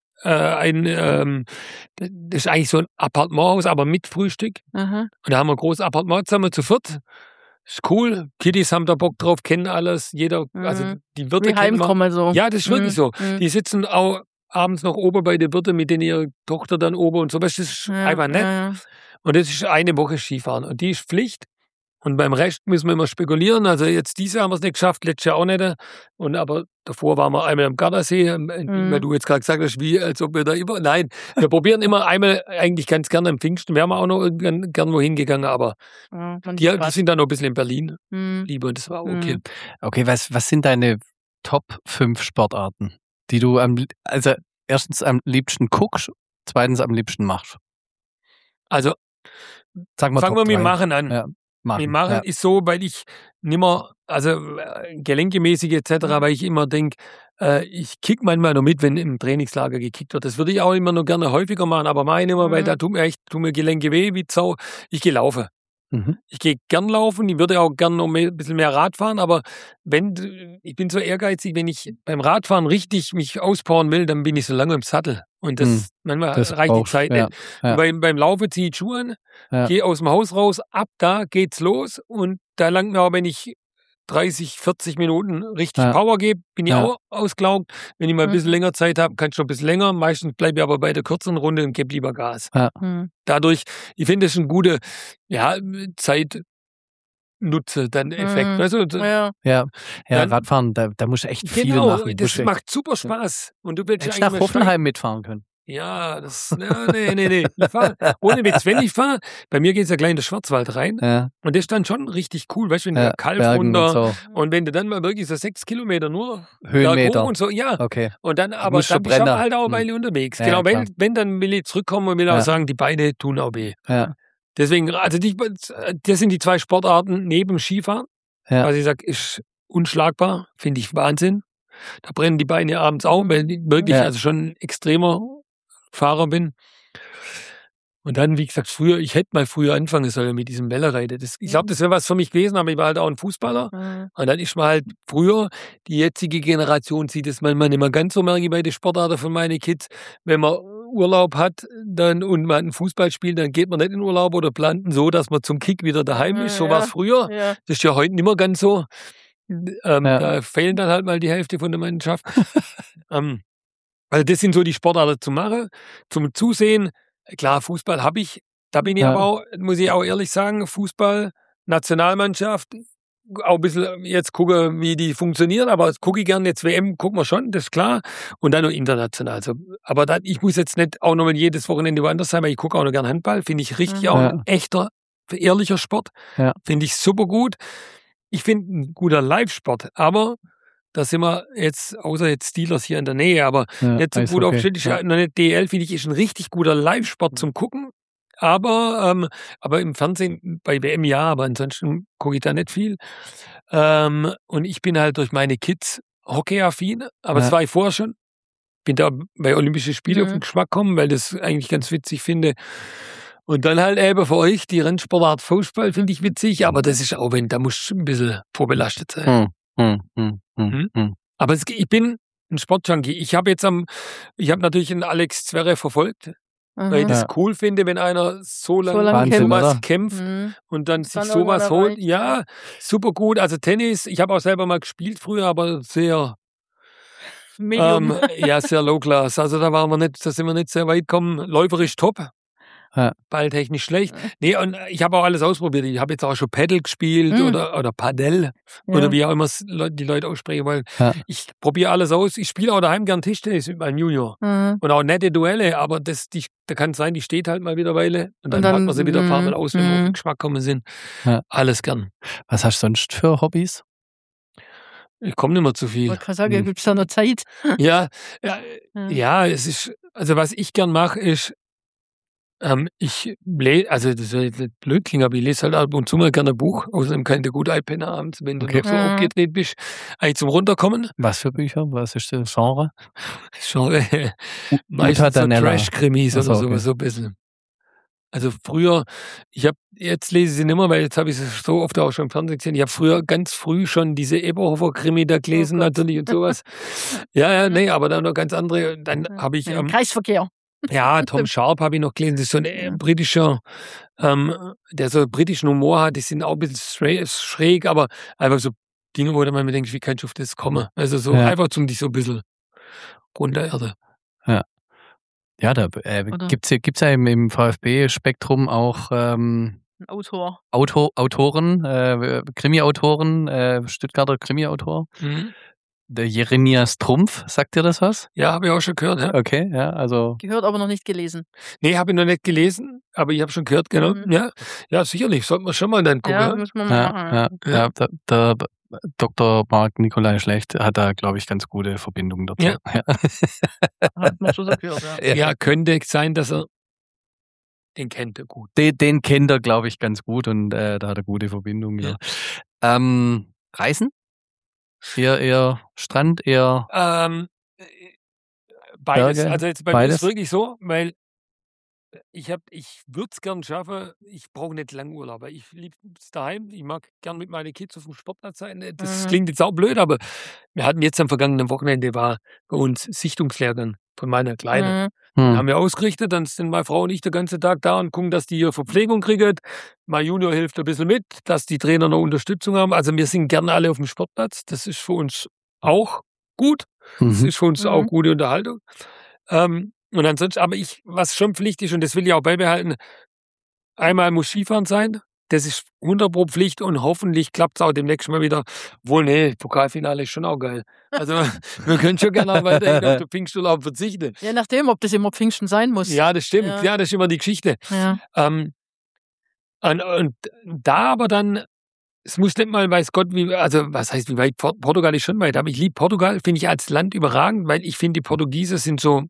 das ist eigentlich so ein Appartementhaus, aber mit Frühstück. Und da haben wir ein großes Appartement zusammen zu viert. Ist cool. Kiddies haben da Bock drauf, kennen alles. Jeder, also die Wirte kennen wir. So. Ja, das ist wirklich so. Die sitzen auch abends noch oben bei der Wirte, mit denen ihre Tochter dann oben und so. Das ist einfach nett. Und das ist eine Woche Skifahren. Und die ist Pflicht. Und beim Rest müssen wir immer spekulieren. Also jetzt dieses Jahr haben wir es nicht geschafft, letztes Jahr auch nicht. Aber davor waren wir einmal am Gardasee, weil du jetzt gerade gesagt hast, wie, als ob wir da immer. Nein, wir probieren immer einmal, eigentlich ganz gerne am Pfingsten. Wären wir auch noch gern wohin gegangen, aber die sind dann noch ein bisschen in Berlin lieber und das war okay. Okay, was sind deine Top 5 Sportarten, die du erstens am liebsten guckst, zweitens am liebsten machst? Also, fangen wir mit Machen an. Ja. Machen ist so, weil ich nimmer, also gelenkemäßig etc., weil ich immer denke, ich kick manchmal noch mit, wenn im Trainingslager gekickt wird. Das würde ich auch immer noch gerne häufiger machen, aber meine immer, weil da tun mir Gelenke weh wie Sau. Ich gehe laufen. Ich gehe gern laufen, ich würde auch gern noch ein bisschen mehr Rad fahren, aber ich bin so ehrgeizig, wenn ich beim Radfahren richtig mich auspowern will, dann bin ich so lange im Sattel. Und manchmal reicht die Zeit nicht. Ja. Beim Laufen ziehe ich Schuhe an, gehe aus dem Haus raus, ab da geht's los und da langt mir auch, wenn ich 30, 40 Minuten richtig Power gebe, bin ich auch ausgelaugt. Wenn ich mal ein bisschen länger Zeit habe, kann ich schon ein bisschen länger. Meistens bleibe ich aber bei der kürzeren Runde und gebe lieber Gas. Dadurch, ich finde, das ist ein guter Zeitnutze, dann Effekt. Weißt du? Radfahren, da musst du echt viel machen. Das macht super Spaß. Und du willst hättest nach Hoffenheim mitfahren können. Ja, nee. Ich fahr, ohne Witz, wenn ich fahre, bei mir geht's ja gleich in den Schwarzwald rein. Ja. Und das ist dann schon richtig cool, weißt du, wenn der Kalb runter und wenn du dann mal wirklich so 6 Kilometer nur Höhenmeter und so, okay. Und dann, aber dann bist du aber halt auch eine Weile unterwegs. Genau, wenn dann will ich zurückkommen und will auch sagen, die Beine tun auch weh. Ja. Deswegen, also das sind die 2 Sportarten neben Skifahren. Ja. Was ich sage, ist unschlagbar, finde ich Wahnsinn. Da brennen die Beine abends auch, weil ich wirklich also schon ein extremer Fahrer bin. Und dann, wie gesagt, ich hätte mal früher anfangen sollen mit diesem Bällereiten. Ich glaube, das wäre was für mich gewesen, aber ich war halt auch ein Fußballer. Und dann ist man halt früher, die jetzige Generation sieht es manchmal nicht mehr ganz so, merke ich bei den Sportarten von meinen Kids. Wenn man Urlaub hat und man ein Fußball spielt, dann geht man nicht in Urlaub oder plant so, dass man zum Kick wieder daheim ist. So war es früher. Ja. Das ist ja heute nicht mehr ganz so. Da fehlen dann halt mal die Hälfte von der Mannschaft. Also das sind so die Sportarten zu machen. Zum Zusehen, klar, Fußball habe ich. Da bin ich aber auch, muss ich auch ehrlich sagen, Fußball, Nationalmannschaft, auch ein bisschen jetzt gucken, wie die funktionieren, aber gucke ich gerne, jetzt WM gucken wir schon, das ist klar. Und dann noch international. Also, aber ich muss jetzt nicht auch nochmal jedes Wochenende woanders sein, weil ich gucke auch noch gerne Handball. Finde ich richtig auch ein echter, ehrlicher Sport. Ja. Finde ich super gut. Ich finde ein guter Live-Sport, aber da sind wir jetzt, außer jetzt Steelers hier in der Nähe, aber nicht so gut aufgestellt. Noch nicht DL, finde ich, ist ein richtig guter Live-Sport zum Gucken. Aber im Fernsehen bei WM aber ansonsten gucke ich da nicht viel. Und ich bin halt durch meine Kids hockeyaffin, aber das war ich vorher schon. Bin da bei Olympischen Spielen auf den Geschmack gekommen, weil das eigentlich ganz witzig finde. Und dann halt eben für euch die Rennsportart Fußball finde ich witzig, aber das ist auch, da musst du ein bisschen vorbelastet sein. Aber ich bin ein Sportjunkie. Ich habe natürlich einen Alex Zverev verfolgt, weil ich das cool finde, wenn einer so lange sowas kämpft und dann sich sowas holt. Ja, super gut. Also Tennis, ich habe auch selber mal gespielt früher, aber sehr sehr low class. Also da sind wir nicht sehr weit gekommen. Läuferisch top. Balltechnisch schlecht. Nee, und ich habe auch alles ausprobiert. Ich habe jetzt auch schon Paddle gespielt oder Padel oder wie auch immer die Leute aussprechen wollen. Ja. Ich probiere alles aus. Ich spiele auch daheim gern Tischtennis mit meinem Junior. Und auch nette Duelle, aber da kann es sein, die steht halt mal wieder eine Weile und dann packt man sie wieder ein paar Mal aus, wenn wir auf den Geschmack kommen sind. Ja. Alles gern. Was hast du sonst für Hobbys? Ich komme nicht mehr zu viel. Ich kann sagen, gibt es da noch Zeit? Ja, es ist, also was ich gern mache, ist, ich lese, also das soll jetzt nicht blöd klingen, aber ich lese halt ab und zu mal gerne ein Buch. Außerdem kann ich dir gut einpennen abends, wenn du noch so aufgedreht bist. Eigentlich zum Runterkommen. Was für Bücher? Was ist das Genre? Meistens so Trash-Krimis oder sowas, so ein bisschen. Also früher, jetzt lese ich sie nicht mehr, weil jetzt habe ich sie so oft auch schon im Fernsehen gesehen. Ich habe früher ganz früh schon diese Eberhofer-Krimi da gelesen natürlich und sowas. Aber dann noch ganz andere. Dann habe ich Kreisverkehr. Ja, Tom Sharp habe ich noch gelesen. Das ist so ein britischer, der so britischen Humor hat. Die sind auch ein bisschen schräg, aber einfach so Dinge, wo du mal denkst, wie kannst du auf das kommen? Also so einfach zum dich so ein bisschen runtererden. Ja. Ja, da gibt's ja im VfB-Spektrum auch Ein Autor. Autoren, Krimi-Autoren, Stuttgarter Krimi-Autor. Der Jeremias Trumpf, sagt dir das was? Ja, habe ich auch schon gehört. Ja. Okay, ja, also. Gehört, aber noch nicht gelesen. Nee, habe ich noch nicht gelesen, aber ich habe schon gehört, genau. Ja, sicherlich, sollten wir schon mal dann gucken. Ja, müssen wir mal machen. Ja, der Dr. Marc Nikolai Schlecht hat da, glaube ich, ganz gute Verbindungen dazu. Ja. Hat man schon so gehört, Ja, könnte sein, dass er den kennt er gut. Den kennt er, glaube ich, ganz gut und da hat er gute Verbindungen. Ja. Reisen? Eher Strand, eher beides. Berge? Also jetzt bei mir ist es wirklich so, weil ich würde es gern schaffen, ich brauche nicht lange Urlaub. Ich liebe es daheim, ich mag gern mit meinen Kids auf dem Sportplatz sein. Das klingt jetzt auch blöd, aber wir hatten jetzt am vergangenen Wochenende, war bei uns Sichtungslehrgang von meiner Kleinen. Haben wir ausgerichtet, dann sind meine Frau und ich den ganzen Tag da und gucken, dass die hier Verpflegung kriegen. Mein Junior hilft ein bisschen mit, dass die Trainer noch Unterstützung haben. Also wir sind gerne alle auf dem Sportplatz. Das ist für uns auch gut. Das ist für uns auch gute Unterhaltung. Und ansonsten, aber was schon Pflicht ist, und das will ich auch beibehalten, einmal muss Skifahren sein. Das ist 100% Pflicht und hoffentlich klappt es auch demnächst mal wieder. Pokalfinale ist schon auch geil. Also wir können schon gerne weiterhin auf den Pfingsturlaub verzichten. Je nachdem, ob das immer Pfingsten sein muss. Ja, das stimmt. Ja, das ist immer die Geschichte. Ja. Und da aber dann, es muss nicht mal, weiß Gott, was heißt wie weit, Portugal ist schon weit, aber ich liebe Portugal, finde ich als Land überragend, weil ich finde, die Portugiesen sind so,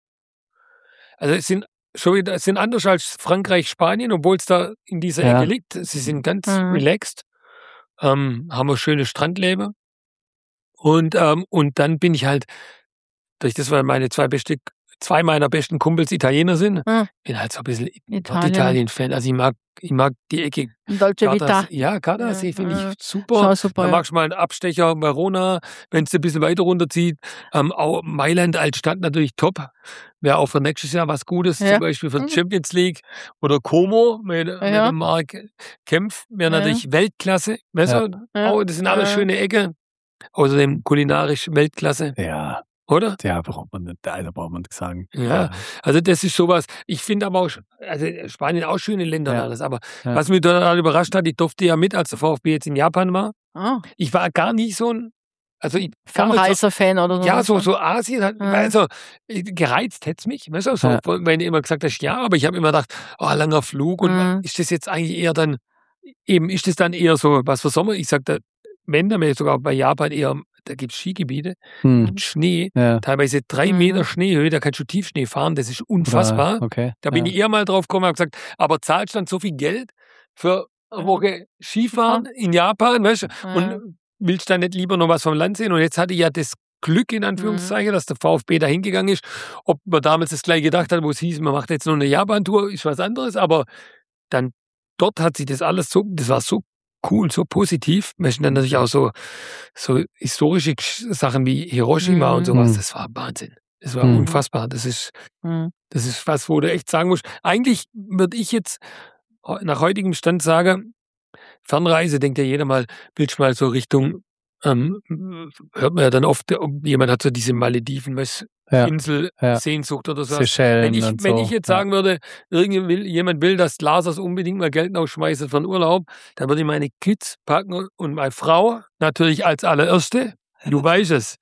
also es sind anders als Frankreich, Spanien, obwohl es da in dieser Ecke liegt. Sie sind ganz relaxed, haben ein schönes Strandleben. Und dann bin ich halt, durch das, weil meine zwei meiner besten Kumpels Italiener sind, bin halt so ein bisschen Italien-Fan. Also ich mag die Ecke. Dolce Vita. Ja, Gardasee finde ich super. Da magst du mal einen Abstecher Verona, wenn es ein bisschen weiter runterzieht. Auch Mailand als Stadt natürlich top. Wäre auch für nächstes Jahr was Gutes, zum Beispiel für die Champions League. Oder Como mit dem Marc Kempf wäre natürlich Weltklasse. Weißt du? Das sind alles schöne Ecken. Außerdem kulinarisch Weltklasse. Ja. Oder? Ja, braucht man nicht sagen. Ja, also das ist sowas. Ich finde aber auch, also Spanien auch schöne Länder und alles. Aber was mich total überrascht hat, ich durfte ja mit, als der VfB jetzt in Japan war. Ich war gar nicht so ein, Fernreiser-Fan oder so. Ja, so Asien hat, also gereizt hätte es mich. Weißt du, so, wenn du immer gesagt hast, ja, aber ich habe immer gedacht, langer Flug und ist das jetzt eigentlich eher dann, ist das dann eher so was für Sommer? Ich sagte, wenn, dann wäre sogar bei Japan eher, da gibt es Skigebiete mit Schnee, teilweise 3 Meter Schneehöhe, da kannst du Tiefschnee fahren, das ist unfassbar. Da bin ich eher mal drauf gekommen und habe gesagt, aber zahlst dann so viel Geld für eine Woche Skifahren in Japan, weißt du, und willst dann nicht lieber noch was vom Land sehen? Und jetzt hatte ich ja das Glück, in Anführungszeichen, dass der VfB da hingegangen ist. Ob man damals das gleich gedacht hat, wo es hieß, man macht jetzt noch eine Japan-Tour, ist was anderes, aber dann dort hat sich das alles das war so cool, so positiv. Wir haben dann natürlich auch so historische Sachen wie Hiroshima und sowas. Das war Wahnsinn. Das war unfassbar. Das ist was, wo du echt sagen musst. Eigentlich würde ich jetzt nach heutigem Stand sagen, Fernreise, denkt ja jeder mal, willst du mal so Richtung, hört man ja dann oft, jemand hat so diese Malediven, Insel-Sehnsucht oder so. Wenn ich jetzt sagen würde, jemand will, dass Lasers unbedingt mal Geld ausschmeißt für einen Urlaub, dann würde ich meine Kids packen und meine Frau natürlich als allererste. Du weißt es.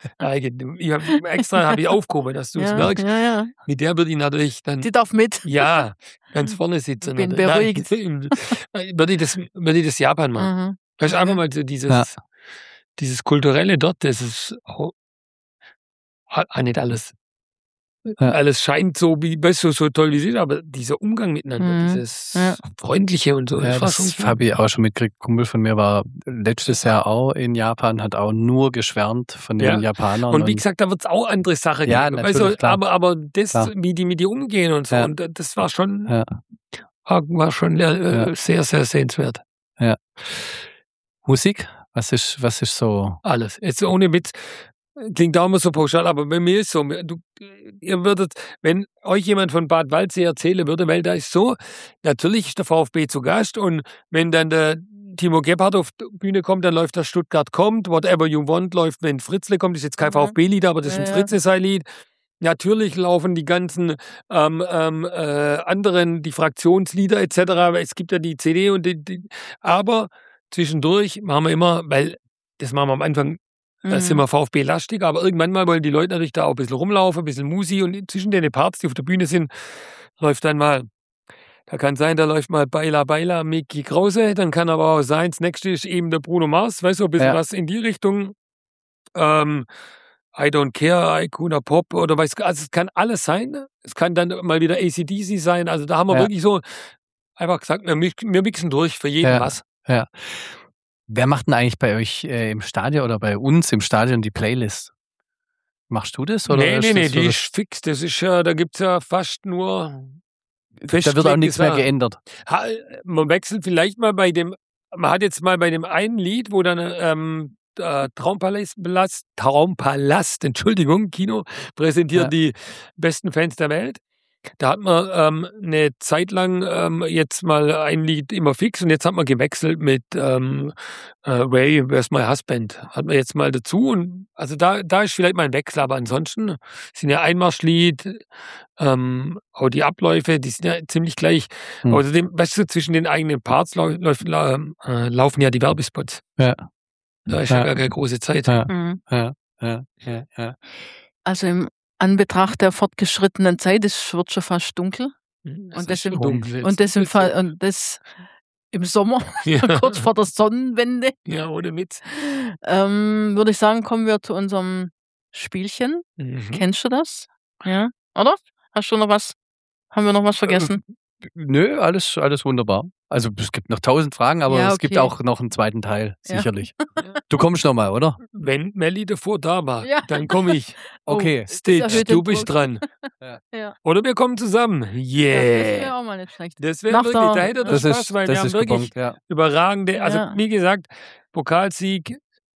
Habe ich aufgehoben, dass du es merkst. Ja. Mit der würde ich natürlich dann. Die darf mit. Ja, ganz vorne sitzen. Bin beruhigt. Würde ich das Japan machen. Weißt du, einfach mal so dieses Kulturelle dort, das ist auch nicht alles. Alles scheint so, so toll wie es ist, aber dieser Umgang miteinander, dieses Freundliche und so. Das habe ich auch schon mitgekriegt. Kumpel von mir war letztes Jahr auch in Japan, hat auch nur geschwärmt von den Japanern. Und wie gesagt, da wird es auch andere Sachen geben. Natürlich, aber das, wie die mit dir umgehen und so, und das war schon, sehr, sehr sehenswert. Ja. Musik? Was ist so? Alles. Jetzt ohne Witz. Klingt auch immer so pauschal, aber bei mir ist so, ihr würdet, wenn euch jemand von Bad Waldsee erzählen würde, weil da ist so, natürlich ist der VfB zu Gast und wenn dann der Timo Gebhardt auf die Bühne kommt, dann läuft der Stuttgart kommt, Whatever You Want läuft, wenn Fritzle kommt, ist jetzt kein VfB-Lied, aber das ist ein Fritzle-Lied. Natürlich laufen die ganzen anderen, die Fraktionslieder etc. Es gibt ja die CD aber zwischendurch machen wir immer, weil das machen wir am Anfang, da sind wir VfB-lastig, aber irgendwann mal wollen die Leute natürlich da auch ein bisschen rumlaufen, ein bisschen Musi und zwischen den Parts, die auf der Bühne sind, läuft dann mal, da kann sein, da läuft mal Baila Baila, Micky Krause, dann kann aber auch sein, das nächste ist eben der Bruno Mars, weißt du, ein bisschen was in die Richtung. I Don't Care, Icona Pop oder also es kann alles sein. Es kann dann mal wieder AC/DC sein. Also da haben wir wirklich so einfach gesagt, wir mixen durch für jeden was. Ja. Wer macht denn eigentlich bei euch im Stadion oder bei uns im Stadion die Playlist? Machst du das? Oder nee, die ist fix. Das ist ja, da gibt es ja fast nur. Da wird auch nichts mehr geändert. Man wechselt vielleicht mal man hat jetzt mal bei dem einen Lied, wo dann Traumpalast, Entschuldigung, Kino, präsentiert die besten Fans der Welt. Da hat man eine Zeit lang jetzt mal ein Lied immer fix und jetzt hat man gewechselt mit Ray, Where's My Husband? Hat man jetzt mal dazu. Und also da ist vielleicht mal ein Wechsel, aber ansonsten sind ja Einmarschlied, auch die Abläufe, die sind ja ziemlich gleich. Außerdem, weißt du, zwischen den eigenen Parts laufen ja die Werbespots. Ja. Da ist ja gar keine große Zeit. Ja. Also im Anbetracht der fortgeschrittenen Zeit, es wird schon fast dunkel. Und das im Sommer, kurz vor der Sonnenwende. Ja, ohne Witz. Würde ich sagen, kommen wir zu unserem Spielchen. Kennst du das? Ja, oder? Hast du noch was? Haben wir noch was vergessen? Nö, alles wunderbar. Also es gibt noch 1000 Fragen, aber es gibt auch noch einen zweiten Teil, sicherlich. Du kommst noch mal, oder? Wenn Melli davor da war, dann komme ich. Okay. Stitch, du bist dran. Ja. Oder wir kommen zusammen. Yeah. Das wäre auch mal nicht schlecht. Das wäre wirklich, da hätte das Spaß, weil wir haben wirklich überragende, also wie gesagt, Pokalsieg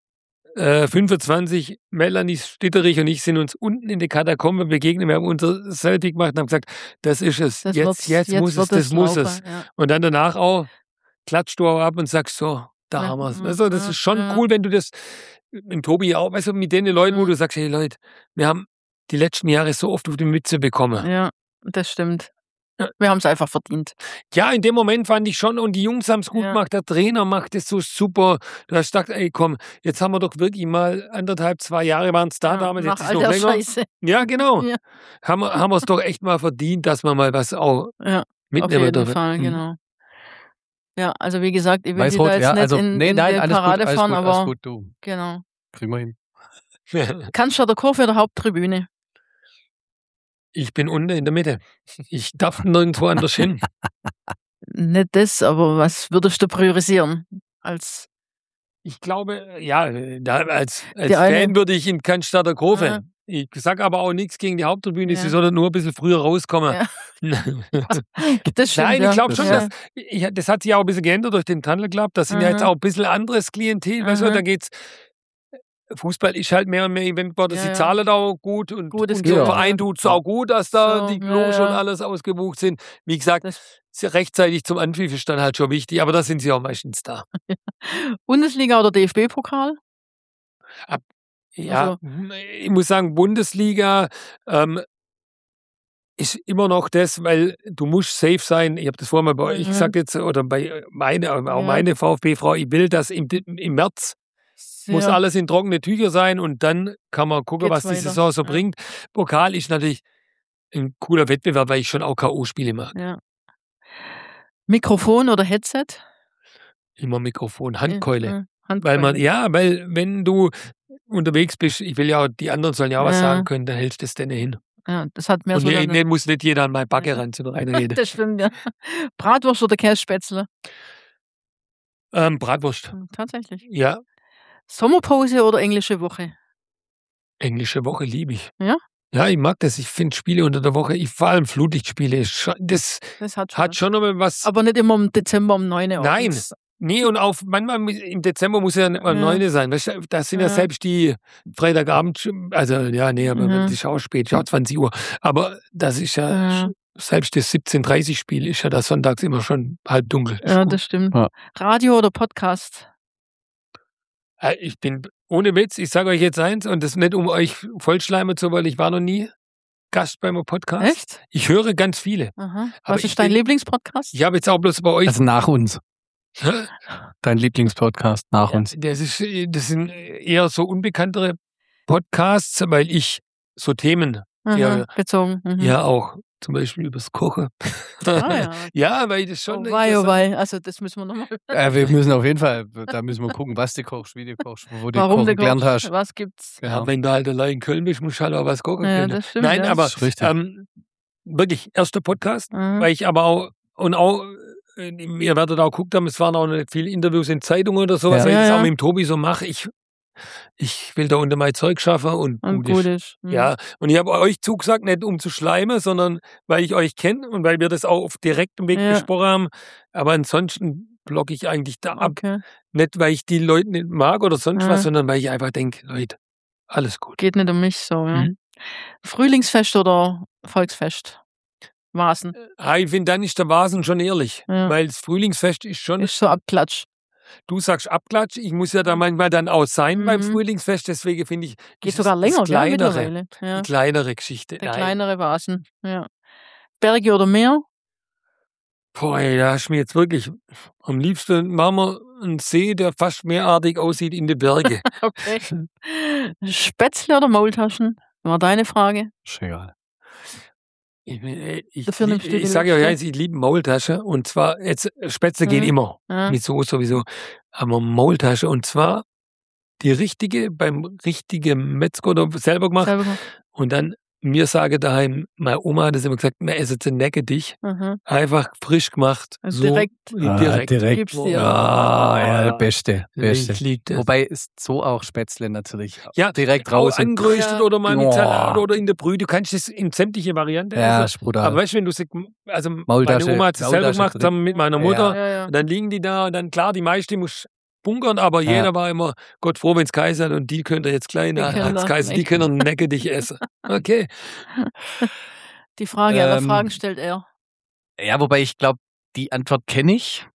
25, Melanie Stitterich und ich sind uns unten in die Katakombe begegnet. Wir haben unser Selfie gemacht und haben gesagt, das ist es. Jetzt muss es, das muss es. Ja. Und dann danach auch klatscht du auch ab und sagst so, da haben wir es. Also das ist schon cool, wenn du das mit Tobi auch, weißt du, mit den Leuten, wo du sagst, hey Leute, wir haben die letzten Jahre so oft auf die Mütze bekommen. Ja, das stimmt. Wir haben es einfach verdient. Ja, in dem Moment fand ich schon, und die Jungs haben es gut gemacht, der Trainer macht es so super. Du hast gedacht, ey komm, jetzt haben wir doch wirklich mal 1,5, 2 Jahre waren es da damals, jetzt ist es noch länger. Scheiße. Ja, genau. Ja. Haben wir es doch echt mal verdient, dass wir mal was auch mitnehmen dürfen. Auf jeden Fall, genau. Ja, also wie gesagt, ich will Sie da jetzt nicht in die Parade fahren, aber alles gut, du. Genau. Kriegen wir hin. Kannst du der Kurve oder Haupttribüne? Ich bin unten in der Mitte. Ich darf nirgendwo anders hin. Nicht das, aber was würdest du priorisieren? Ich glaube, als Fan würde ich in Cannstatter Kurve. Ich sage aber auch nichts gegen die Haupttribüne, sie sollen nur ein bisschen früher rauskommen. Ja. Das stimmt, Nein, ich glaube schon, das hat sich auch ein bisschen geändert durch den Tunnel Club. Das sind ja jetzt auch ein bisschen anderes Klientel. Weißt du, da geht's. Fußball ist halt mehr und mehr Event geworden. Sie zahlen auch gut und der Verein tut es auch gut, dass da die Loge und alles ausgebucht sind. Wie gesagt, rechtzeitig zum Anpfiff ist dann halt schon wichtig, aber da sind sie auch meistens da. Bundesliga oder DFB-Pokal? Ja, ich muss sagen, Bundesliga ist immer noch das, weil du musst safe sein. Ich habe das vorher mal bei euch gesagt jetzt, oder bei meine VfB-Frau, ich will, dass im März muss alles in trockene Tücher sein und dann kann man gucken, was die Saison so bringt. Pokal ist natürlich ein cooler Wettbewerb, weil ich schon auch K.O.-Spiele mag. Ja. Mikrofon oder Headset? Immer Mikrofon, Handkeule. Weil wenn du unterwegs bist, ich will ja, die anderen sollen ja auch was sagen können, dann hältst du es denn hin. Ja, das hat mehr und so. Muss nicht jeder an meine Backe ran zu reinreden. Das stimmt, ja. Bratwurst oder Kässpätzle? Bratwurst. Tatsächlich? Ja. Sommerpause oder englische Woche? Englische Woche liebe ich. Ja? Ja, ich mag das. Ich finde Spiele unter der Woche, vor allem Flutlichtspiele, das hat schon noch mal was. Aber nicht immer im Dezember um 9 Uhr. Nein. Nee, und manchmal im Dezember muss ja nicht mal 9 sein. Weißt du, das sind ja selbst die Freitagabend, also aber die Schau spät, 20 Uhr. Aber das ist ja selbst das 17:30 Spiel ist ja das sonntags immer schon halb dunkel. Ja, das stimmt. Ja. Radio oder Podcast? Ich bin, ohne Witz, ich sage euch jetzt eins, und das nicht, um euch vollschleimen zu wollen, ich war noch nie Gast beim Podcast. Echt? Ich höre ganz viele. Aha. Was ist dein Lieblingspodcast? Ich habe jetzt auch bloß bei euch. Also nach uns. Dein Lieblingspodcast nach uns. Das sind eher so unbekanntere Podcasts, weil ich so Themen bezogen. Ja, auch zum Beispiel übers Kochen. Ja, weil das schon. Oh wei. Also das müssen wir nochmal. Wir müssen auf jeden Fall, da müssen wir gucken, was du kochst, wie du kochst, wo du Warum kochen gelernt hast. Was gibt's? Ja, wenn du halt allein in Köln bist, musst du halt auch was kochen können. Das stimmt, Nein, aber wirklich erster Podcast, weil ich aber auch ihr werdet auch geguckt haben, es waren auch nicht viele Interviews in Zeitungen oder sowas, weil ich das auch mit dem Tobi so mache. Ich will da unter mein Zeug schaffen und gut ist. Ja, und ich habe euch zugesagt, nicht um zu schleimen, sondern weil ich euch kenne und weil wir das auch auf direktem Weg besprochen haben. Aber ansonsten blocke ich eigentlich da ab. Nicht, weil ich die Leute nicht mag oder sonst was, sondern weil ich einfach denke, Leute, alles gut. Geht nicht um mich so, ja. Frühlingsfest oder Volksfest? Vasen. Ich finde, dann ist der Vasen schon ehrlich, weil das Frühlingsfest ist schon... Ist so Abklatsch. Du sagst Abklatsch, ich muss ja da manchmal dann auch sein beim Frühlingsfest, deswegen finde ich... Geht sogar länger, mittlerweile. Die kleinere Geschichte. Der kleinere Vasen, ja. Berge oder Meer? Boah, da hast du mir jetzt wirklich... Am liebsten machen wir einen See, der fast meerartig aussieht in den Bergen. Okay. Spätzle oder Maultaschen? War deine Frage. Ist egal. Ich sage ja, ich liebe Maultasche und zwar, jetzt Spätzle gehen immer, mit Soße sowieso, aber Maultasche und zwar die richtige, beim richtigen Metzger oder selber gemacht. Und dann, mir sage daheim, meine Oma hat es immer gesagt, man esse zu necke dich, einfach frisch gemacht. Also so, direkt. Gib's dir. Ja, Beste. Liegt Wobei ist so auch Spätzle natürlich. Ja, direkt raus. Angeröstet oder mal mit Salat oder in der Brühe. Du kannst das in sämtliche Varianten essen. Ja, ist brutal. Aber weißt du, wenn du also meine Oma hat es selber gemacht, zusammen mit meiner Mutter. Und dann liegen die da und dann, klar, die meisten muss bunkern, aber jeder war immer Gott froh, wenn es Kaiser hat und die könnt ihr jetzt klein als Kaiser, die können necke dich essen. Okay. Die Frage, aber Fragen stellt er. Ja, wobei ich glaube, die Antwort kenne ich.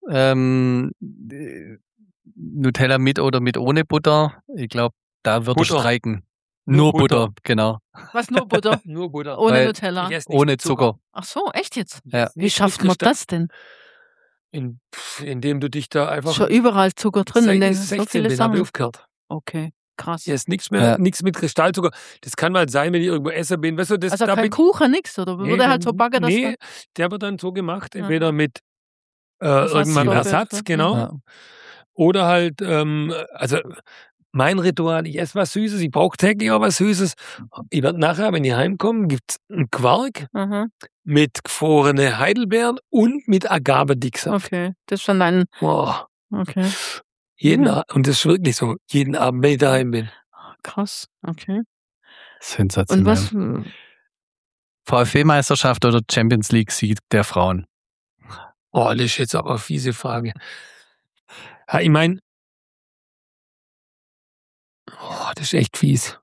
Nutella mit oder mit ohne Butter. Ich glaube, da würde ich streiken. Nur Butter, genau. Was, nur Butter? Nur Butter. Ohne Nutella? Ohne Zucker. Ach so, echt jetzt? Ja. Wie schafft man das denn? Indem du dich da einfach... Schon überall Zucker drin. Seit ich 16 bin, habe ich aufgehört. Okay, krass. Hier ist nichts mehr, nichts mit Kristallzucker. Das kann mal sein, wenn ich irgendwo essen bin. Weißt du, also kein Kuchen, nichts, oder? Wird er halt so backen? Nee, der wird dann so gemacht, entweder mit irgendwann Ersatz, genau. Ja. Oder halt, also mein Ritual, ich esse was Süßes, ich brauche täglich auch was Süßes. Ich werde nachher, wenn ich heimkomme, gibt es einen Quark mit gefrorene Heidelbeeren und mit Agave-Dicksaft. Okay, das ist schon dein... Boah. Okay. Und das ist wirklich so, jeden Abend, wenn ich daheim bin. Krass, okay. Sensationell. Und was? VfB-Meisterschaft oder Champions League-Sieg der Frauen? Oh, das ist jetzt aber eine fiese Frage. Ja, ich meine, das ist echt fies.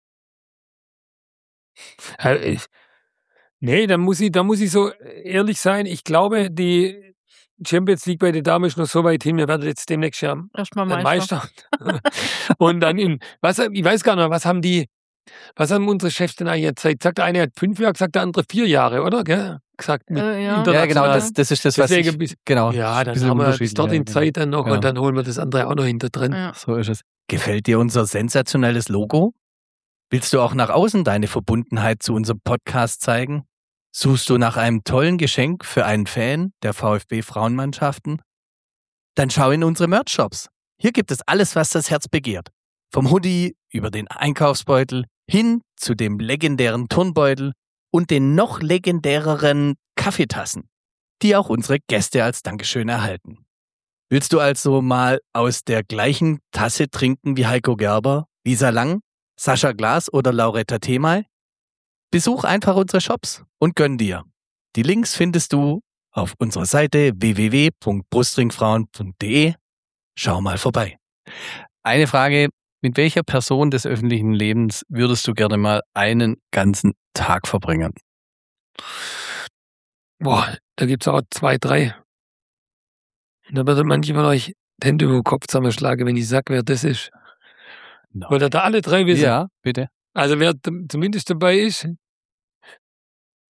Nee, da muss ich so ehrlich sein. Ich glaube, die Champions League bei den Damen ist noch so weit hin. Wir werden jetzt demnächst ja erstmal Meister. Und dann ich weiß gar nicht, was haben unsere Chefs denn eigentlich jetzt? Sagt der eine hat 5 Jahre, sagt der andere 4 Jahre, oder? Gell? Gesagt, ja, genau, das ist das, was ich, genau. Ja, dann haben wir bis dort in Zeit dann noch und dann holen wir das andere auch noch hinter drin. Ja. So ist es. Gefällt dir unser sensationelles Logo? Willst du auch nach außen deine Verbundenheit zu unserem Podcast zeigen? Suchst du nach einem tollen Geschenk für einen Fan der VfB-Frauenmannschaften? Dann schau in unsere Merch-Shops. Hier gibt es alles, was das Herz begehrt. Vom Hoodie über den Einkaufsbeutel hin zu dem legendären Turnbeutel und den noch legendäreren Kaffeetassen, die auch unsere Gäste als Dankeschön erhalten. Willst du also mal aus der gleichen Tasse trinken wie Heiko Gerber, Lisa Lang, Sascha Glas oder Lauretta Themay? Besuch einfach unsere Shops und gönn dir. Die Links findest du auf unserer Seite www.brustringfrauen.de. Schau mal vorbei. Eine Frage: Mit welcher Person des öffentlichen Lebens würdest du gerne mal einen ganzen Tag verbringen? Boah, da gibt's auch 2, 3. Und da wird manche von euch die Hände über den Kopf zusammenschlagen, wenn ich sage, wer das ist. No. Wollt ihr da alle 3 wissen? Ja, bitte. Also wer zumindest dabei ist,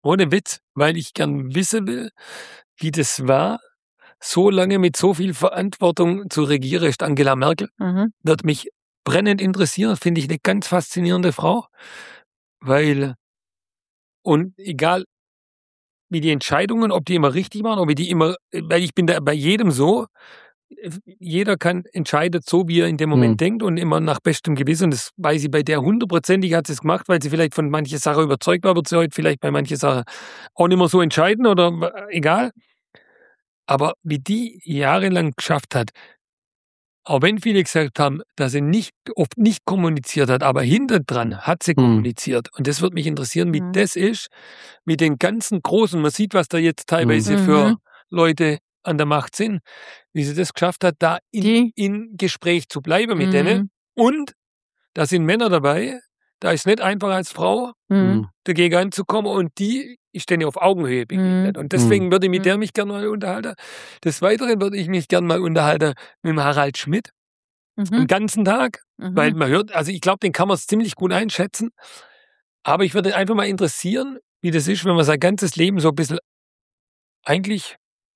Ohne Witz, weil ich gern wissen will, wie das war, so lange mit so viel Verantwortung zu regieren, ist Angela Merkel. Wird mich brennend interessieren, finde ich eine ganz faszinierende Frau, weil, und egal wie die Entscheidungen, ob die immer richtig waren, ob die immer, weil ich bin da bei jedem so, jeder entscheidet so, wie er in dem Moment denkt und immer nach bestem Gewissen. Und das weiß ich bei der 100%ig hat sie es gemacht, weil sie vielleicht von manchen Sachen überzeugt war, wird sie heute vielleicht bei manchen Sachen auch nicht mehr so entscheiden oder egal. Aber wie die jahrelang geschafft hat, auch wenn viele gesagt haben, dass sie oft nicht kommuniziert hat, aber hinterdran hat sie kommuniziert. Und das würde mich interessieren, wie das ist mit den ganzen Großen. Man sieht, was da jetzt teilweise für Leute an der Macht sind, wie sie das geschafft hat, da in Gespräch zu bleiben mit denen. Und da sind Männer dabei, da ist nicht einfach als Frau dagegen anzukommen und die ist dann auf Augenhöhe begegnet. Und deswegen würde ich mit der mich gerne mal unterhalten. Des Weiteren würde ich mich gerne mal unterhalten mit dem Harald Schmidt den ganzen Tag, weil man hört, also ich glaube, den kann man ziemlich gut einschätzen. Aber ich würde einfach mal interessieren, wie das ist, wenn man sein ganzes Leben so ein bisschen eigentlich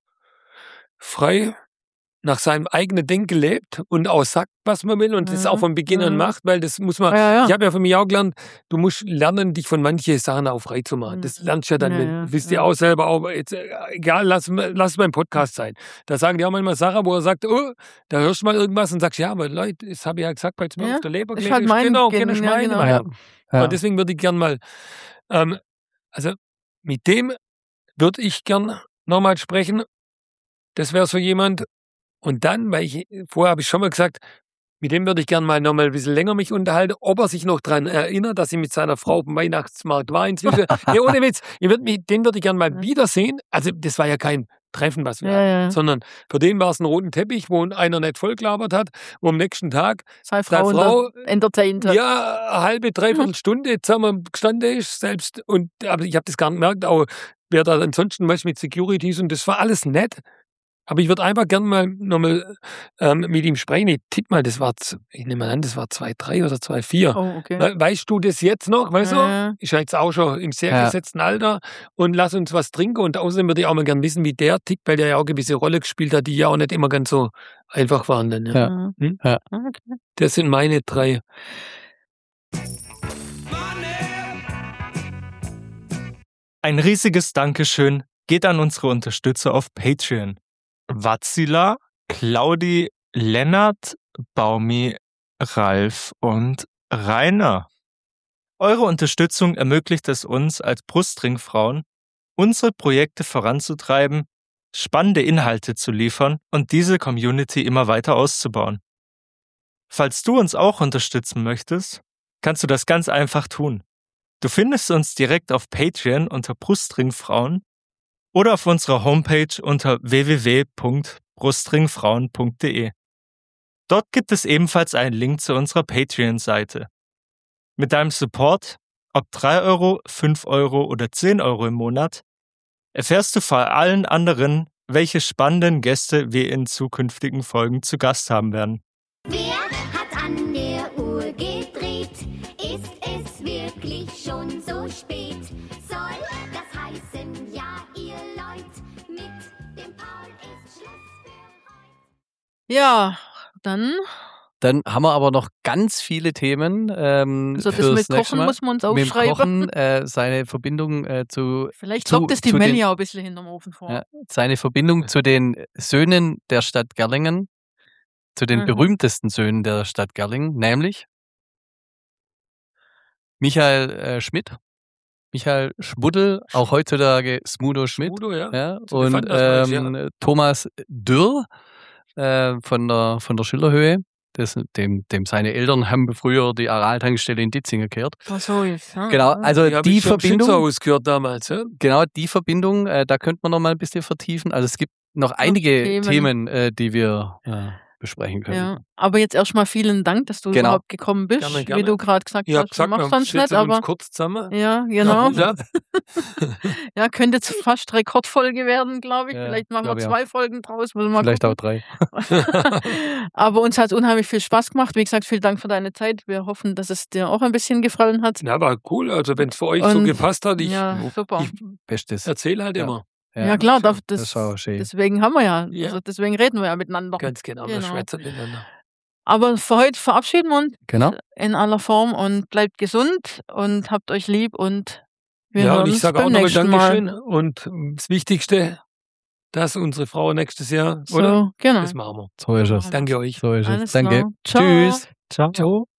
frei nach seinem eigenen Denken lebt und auch sagt, was man will und das auch von Beginn an macht, weil das muss man, ich habe ja von mir auch gelernt, du musst lernen, dich von manchen Sachen auch frei zu machen. Das lernst du ja dann, wisst ihr auch selber, auch jetzt, egal, lass es beim Podcast sein. Da sagen die auch manchmal Sachen, wo er sagt, oh, da hörst du mal irgendwas und sagst, ja, aber Leute, das habe ich ja gesagt, weil es mir auf der Leber gelegt ist. Genau, meine Meinung. Und deswegen würde ich gern mal, also mit dem würde ich gern nochmal sprechen. Das wäre so jemand. Und dann, weil vorher habe ich schon mal gesagt, mit dem würde ich gerne mal nochmal ein bisschen länger mich unterhalten, ob er sich noch daran erinnert, dass ich mit seiner Frau auf dem Weihnachtsmarkt war inzwischen. Ja, ohne Witz, den würde ich gerne mal wiedersehen. Also das war ja kein Treffen, was wir hatten, sondern für den war es ein roten Teppich, wo einer nicht vollgelabert hat, wo am nächsten Tag seine Frau entertaint hat. Ja, eine halbe, dreiviertel Stunde zusammen gestanden ist, selbst. Aber ich habe das gar nicht gemerkt, auch wer da ansonsten was mit Securities und das war alles nett. Aber ich würde einfach gerne mal nochmal mit ihm sprechen. Ich tippe mal, ich nehme mal an, das war 2,3 oder 2,4. Oh, okay. Weißt du das jetzt noch? Weißt du? Ist ja jetzt auch schon im sehr gesetzten Alter und lass uns was trinken. Und außerdem würde ich auch mal gerne wissen, wie der tickt, weil der ja auch eine gewisse Rolle gespielt hat, die ja auch nicht immer ganz so einfach waren. Dann, Okay. Das sind meine 3. Ein riesiges Dankeschön geht an unsere Unterstützer auf Patreon. Watzila, Claudi, Lennart, Baumi, Ralf und Rainer. Eure Unterstützung ermöglicht es uns als Brustringfrauen, unsere Projekte voranzutreiben, spannende Inhalte zu liefern und diese Community immer weiter auszubauen. Falls du uns auch unterstützen möchtest, kannst du das ganz einfach tun. Du findest uns direkt auf Patreon unter Brustringfrauen oder auf unserer Homepage unter www.brustringfrauen.de. Dort gibt es ebenfalls einen Link zu unserer Patreon-Seite. Mit deinem Support, ob 3 Euro, 5 Euro oder 10 Euro im Monat, erfährst du vor allen anderen, welche spannenden Gäste wir in zukünftigen Folgen zu Gast haben werden. Wer hat an der Uhr gedreht? Ist es wirklich schon so spät? Soll das heißen, ja, ihr Leute, mit dem Paul ist Schluss für heute? Ja, dann haben wir aber noch ganz viele Themen. Also das mit Kochen muss man uns aufschreiben. Mit Kochen, seine Verbindung Vielleicht lockt es die Melli auch ein bisschen hinterm Ofen vor. Ja, seine Verbindung zu den Söhnen der Stadt Gerlingen, zu den berühmtesten Söhnen der Stadt Gerlingen, nämlich Michael Schmidt. Michael Schmuddel, auch heutzutage Smudo Schmidt. Smudo, ja. Und Thomas Dürr von der Schillerhöhe. Dem seine Eltern haben früher die Aral-Tankstelle in Ditzingen gehört. Ach so, ja. Genau, also die Verbindung. Gehört damals, ja? Genau, die Verbindung, da könnte man noch mal ein bisschen vertiefen. Also es gibt noch einige Themen, die wir besprechen können. Ja, aber jetzt erstmal vielen Dank, dass du überhaupt gekommen bist. Gerne. Wie du gerade gesagt hast, du machst sonst nicht, aber kurz zusammen. Ja, genau. Ja, Ja, könnte jetzt fast Rekordfolge werden, glaube ich. Vielleicht machen wir 2 Folgen draus. Vielleicht auch 3. Aber uns hat es unheimlich viel Spaß gemacht. Wie gesagt, vielen Dank für deine Zeit. Wir hoffen, dass es dir auch ein bisschen gefallen hat. Ja, war cool. Also wenn es für euch so gepasst hat, ich Bestes. Erzähle halt immer. Ja, klar, deswegen haben wir also deswegen reden wir ja miteinander. Ganz genau. Wir schwätzen miteinander. Aber für heute verabschieden wir uns in aller Form und bleibt gesund und habt euch lieb und wir hören uns beim nächsten Mal. Dankeschön und das Wichtigste, dass unsere Frau nächstes Jahr, oder? Genau. Das machen wir. So ist es. Danke euch. So ist es. Alles Danke. Klar. Ciao. Tschüss. Ciao.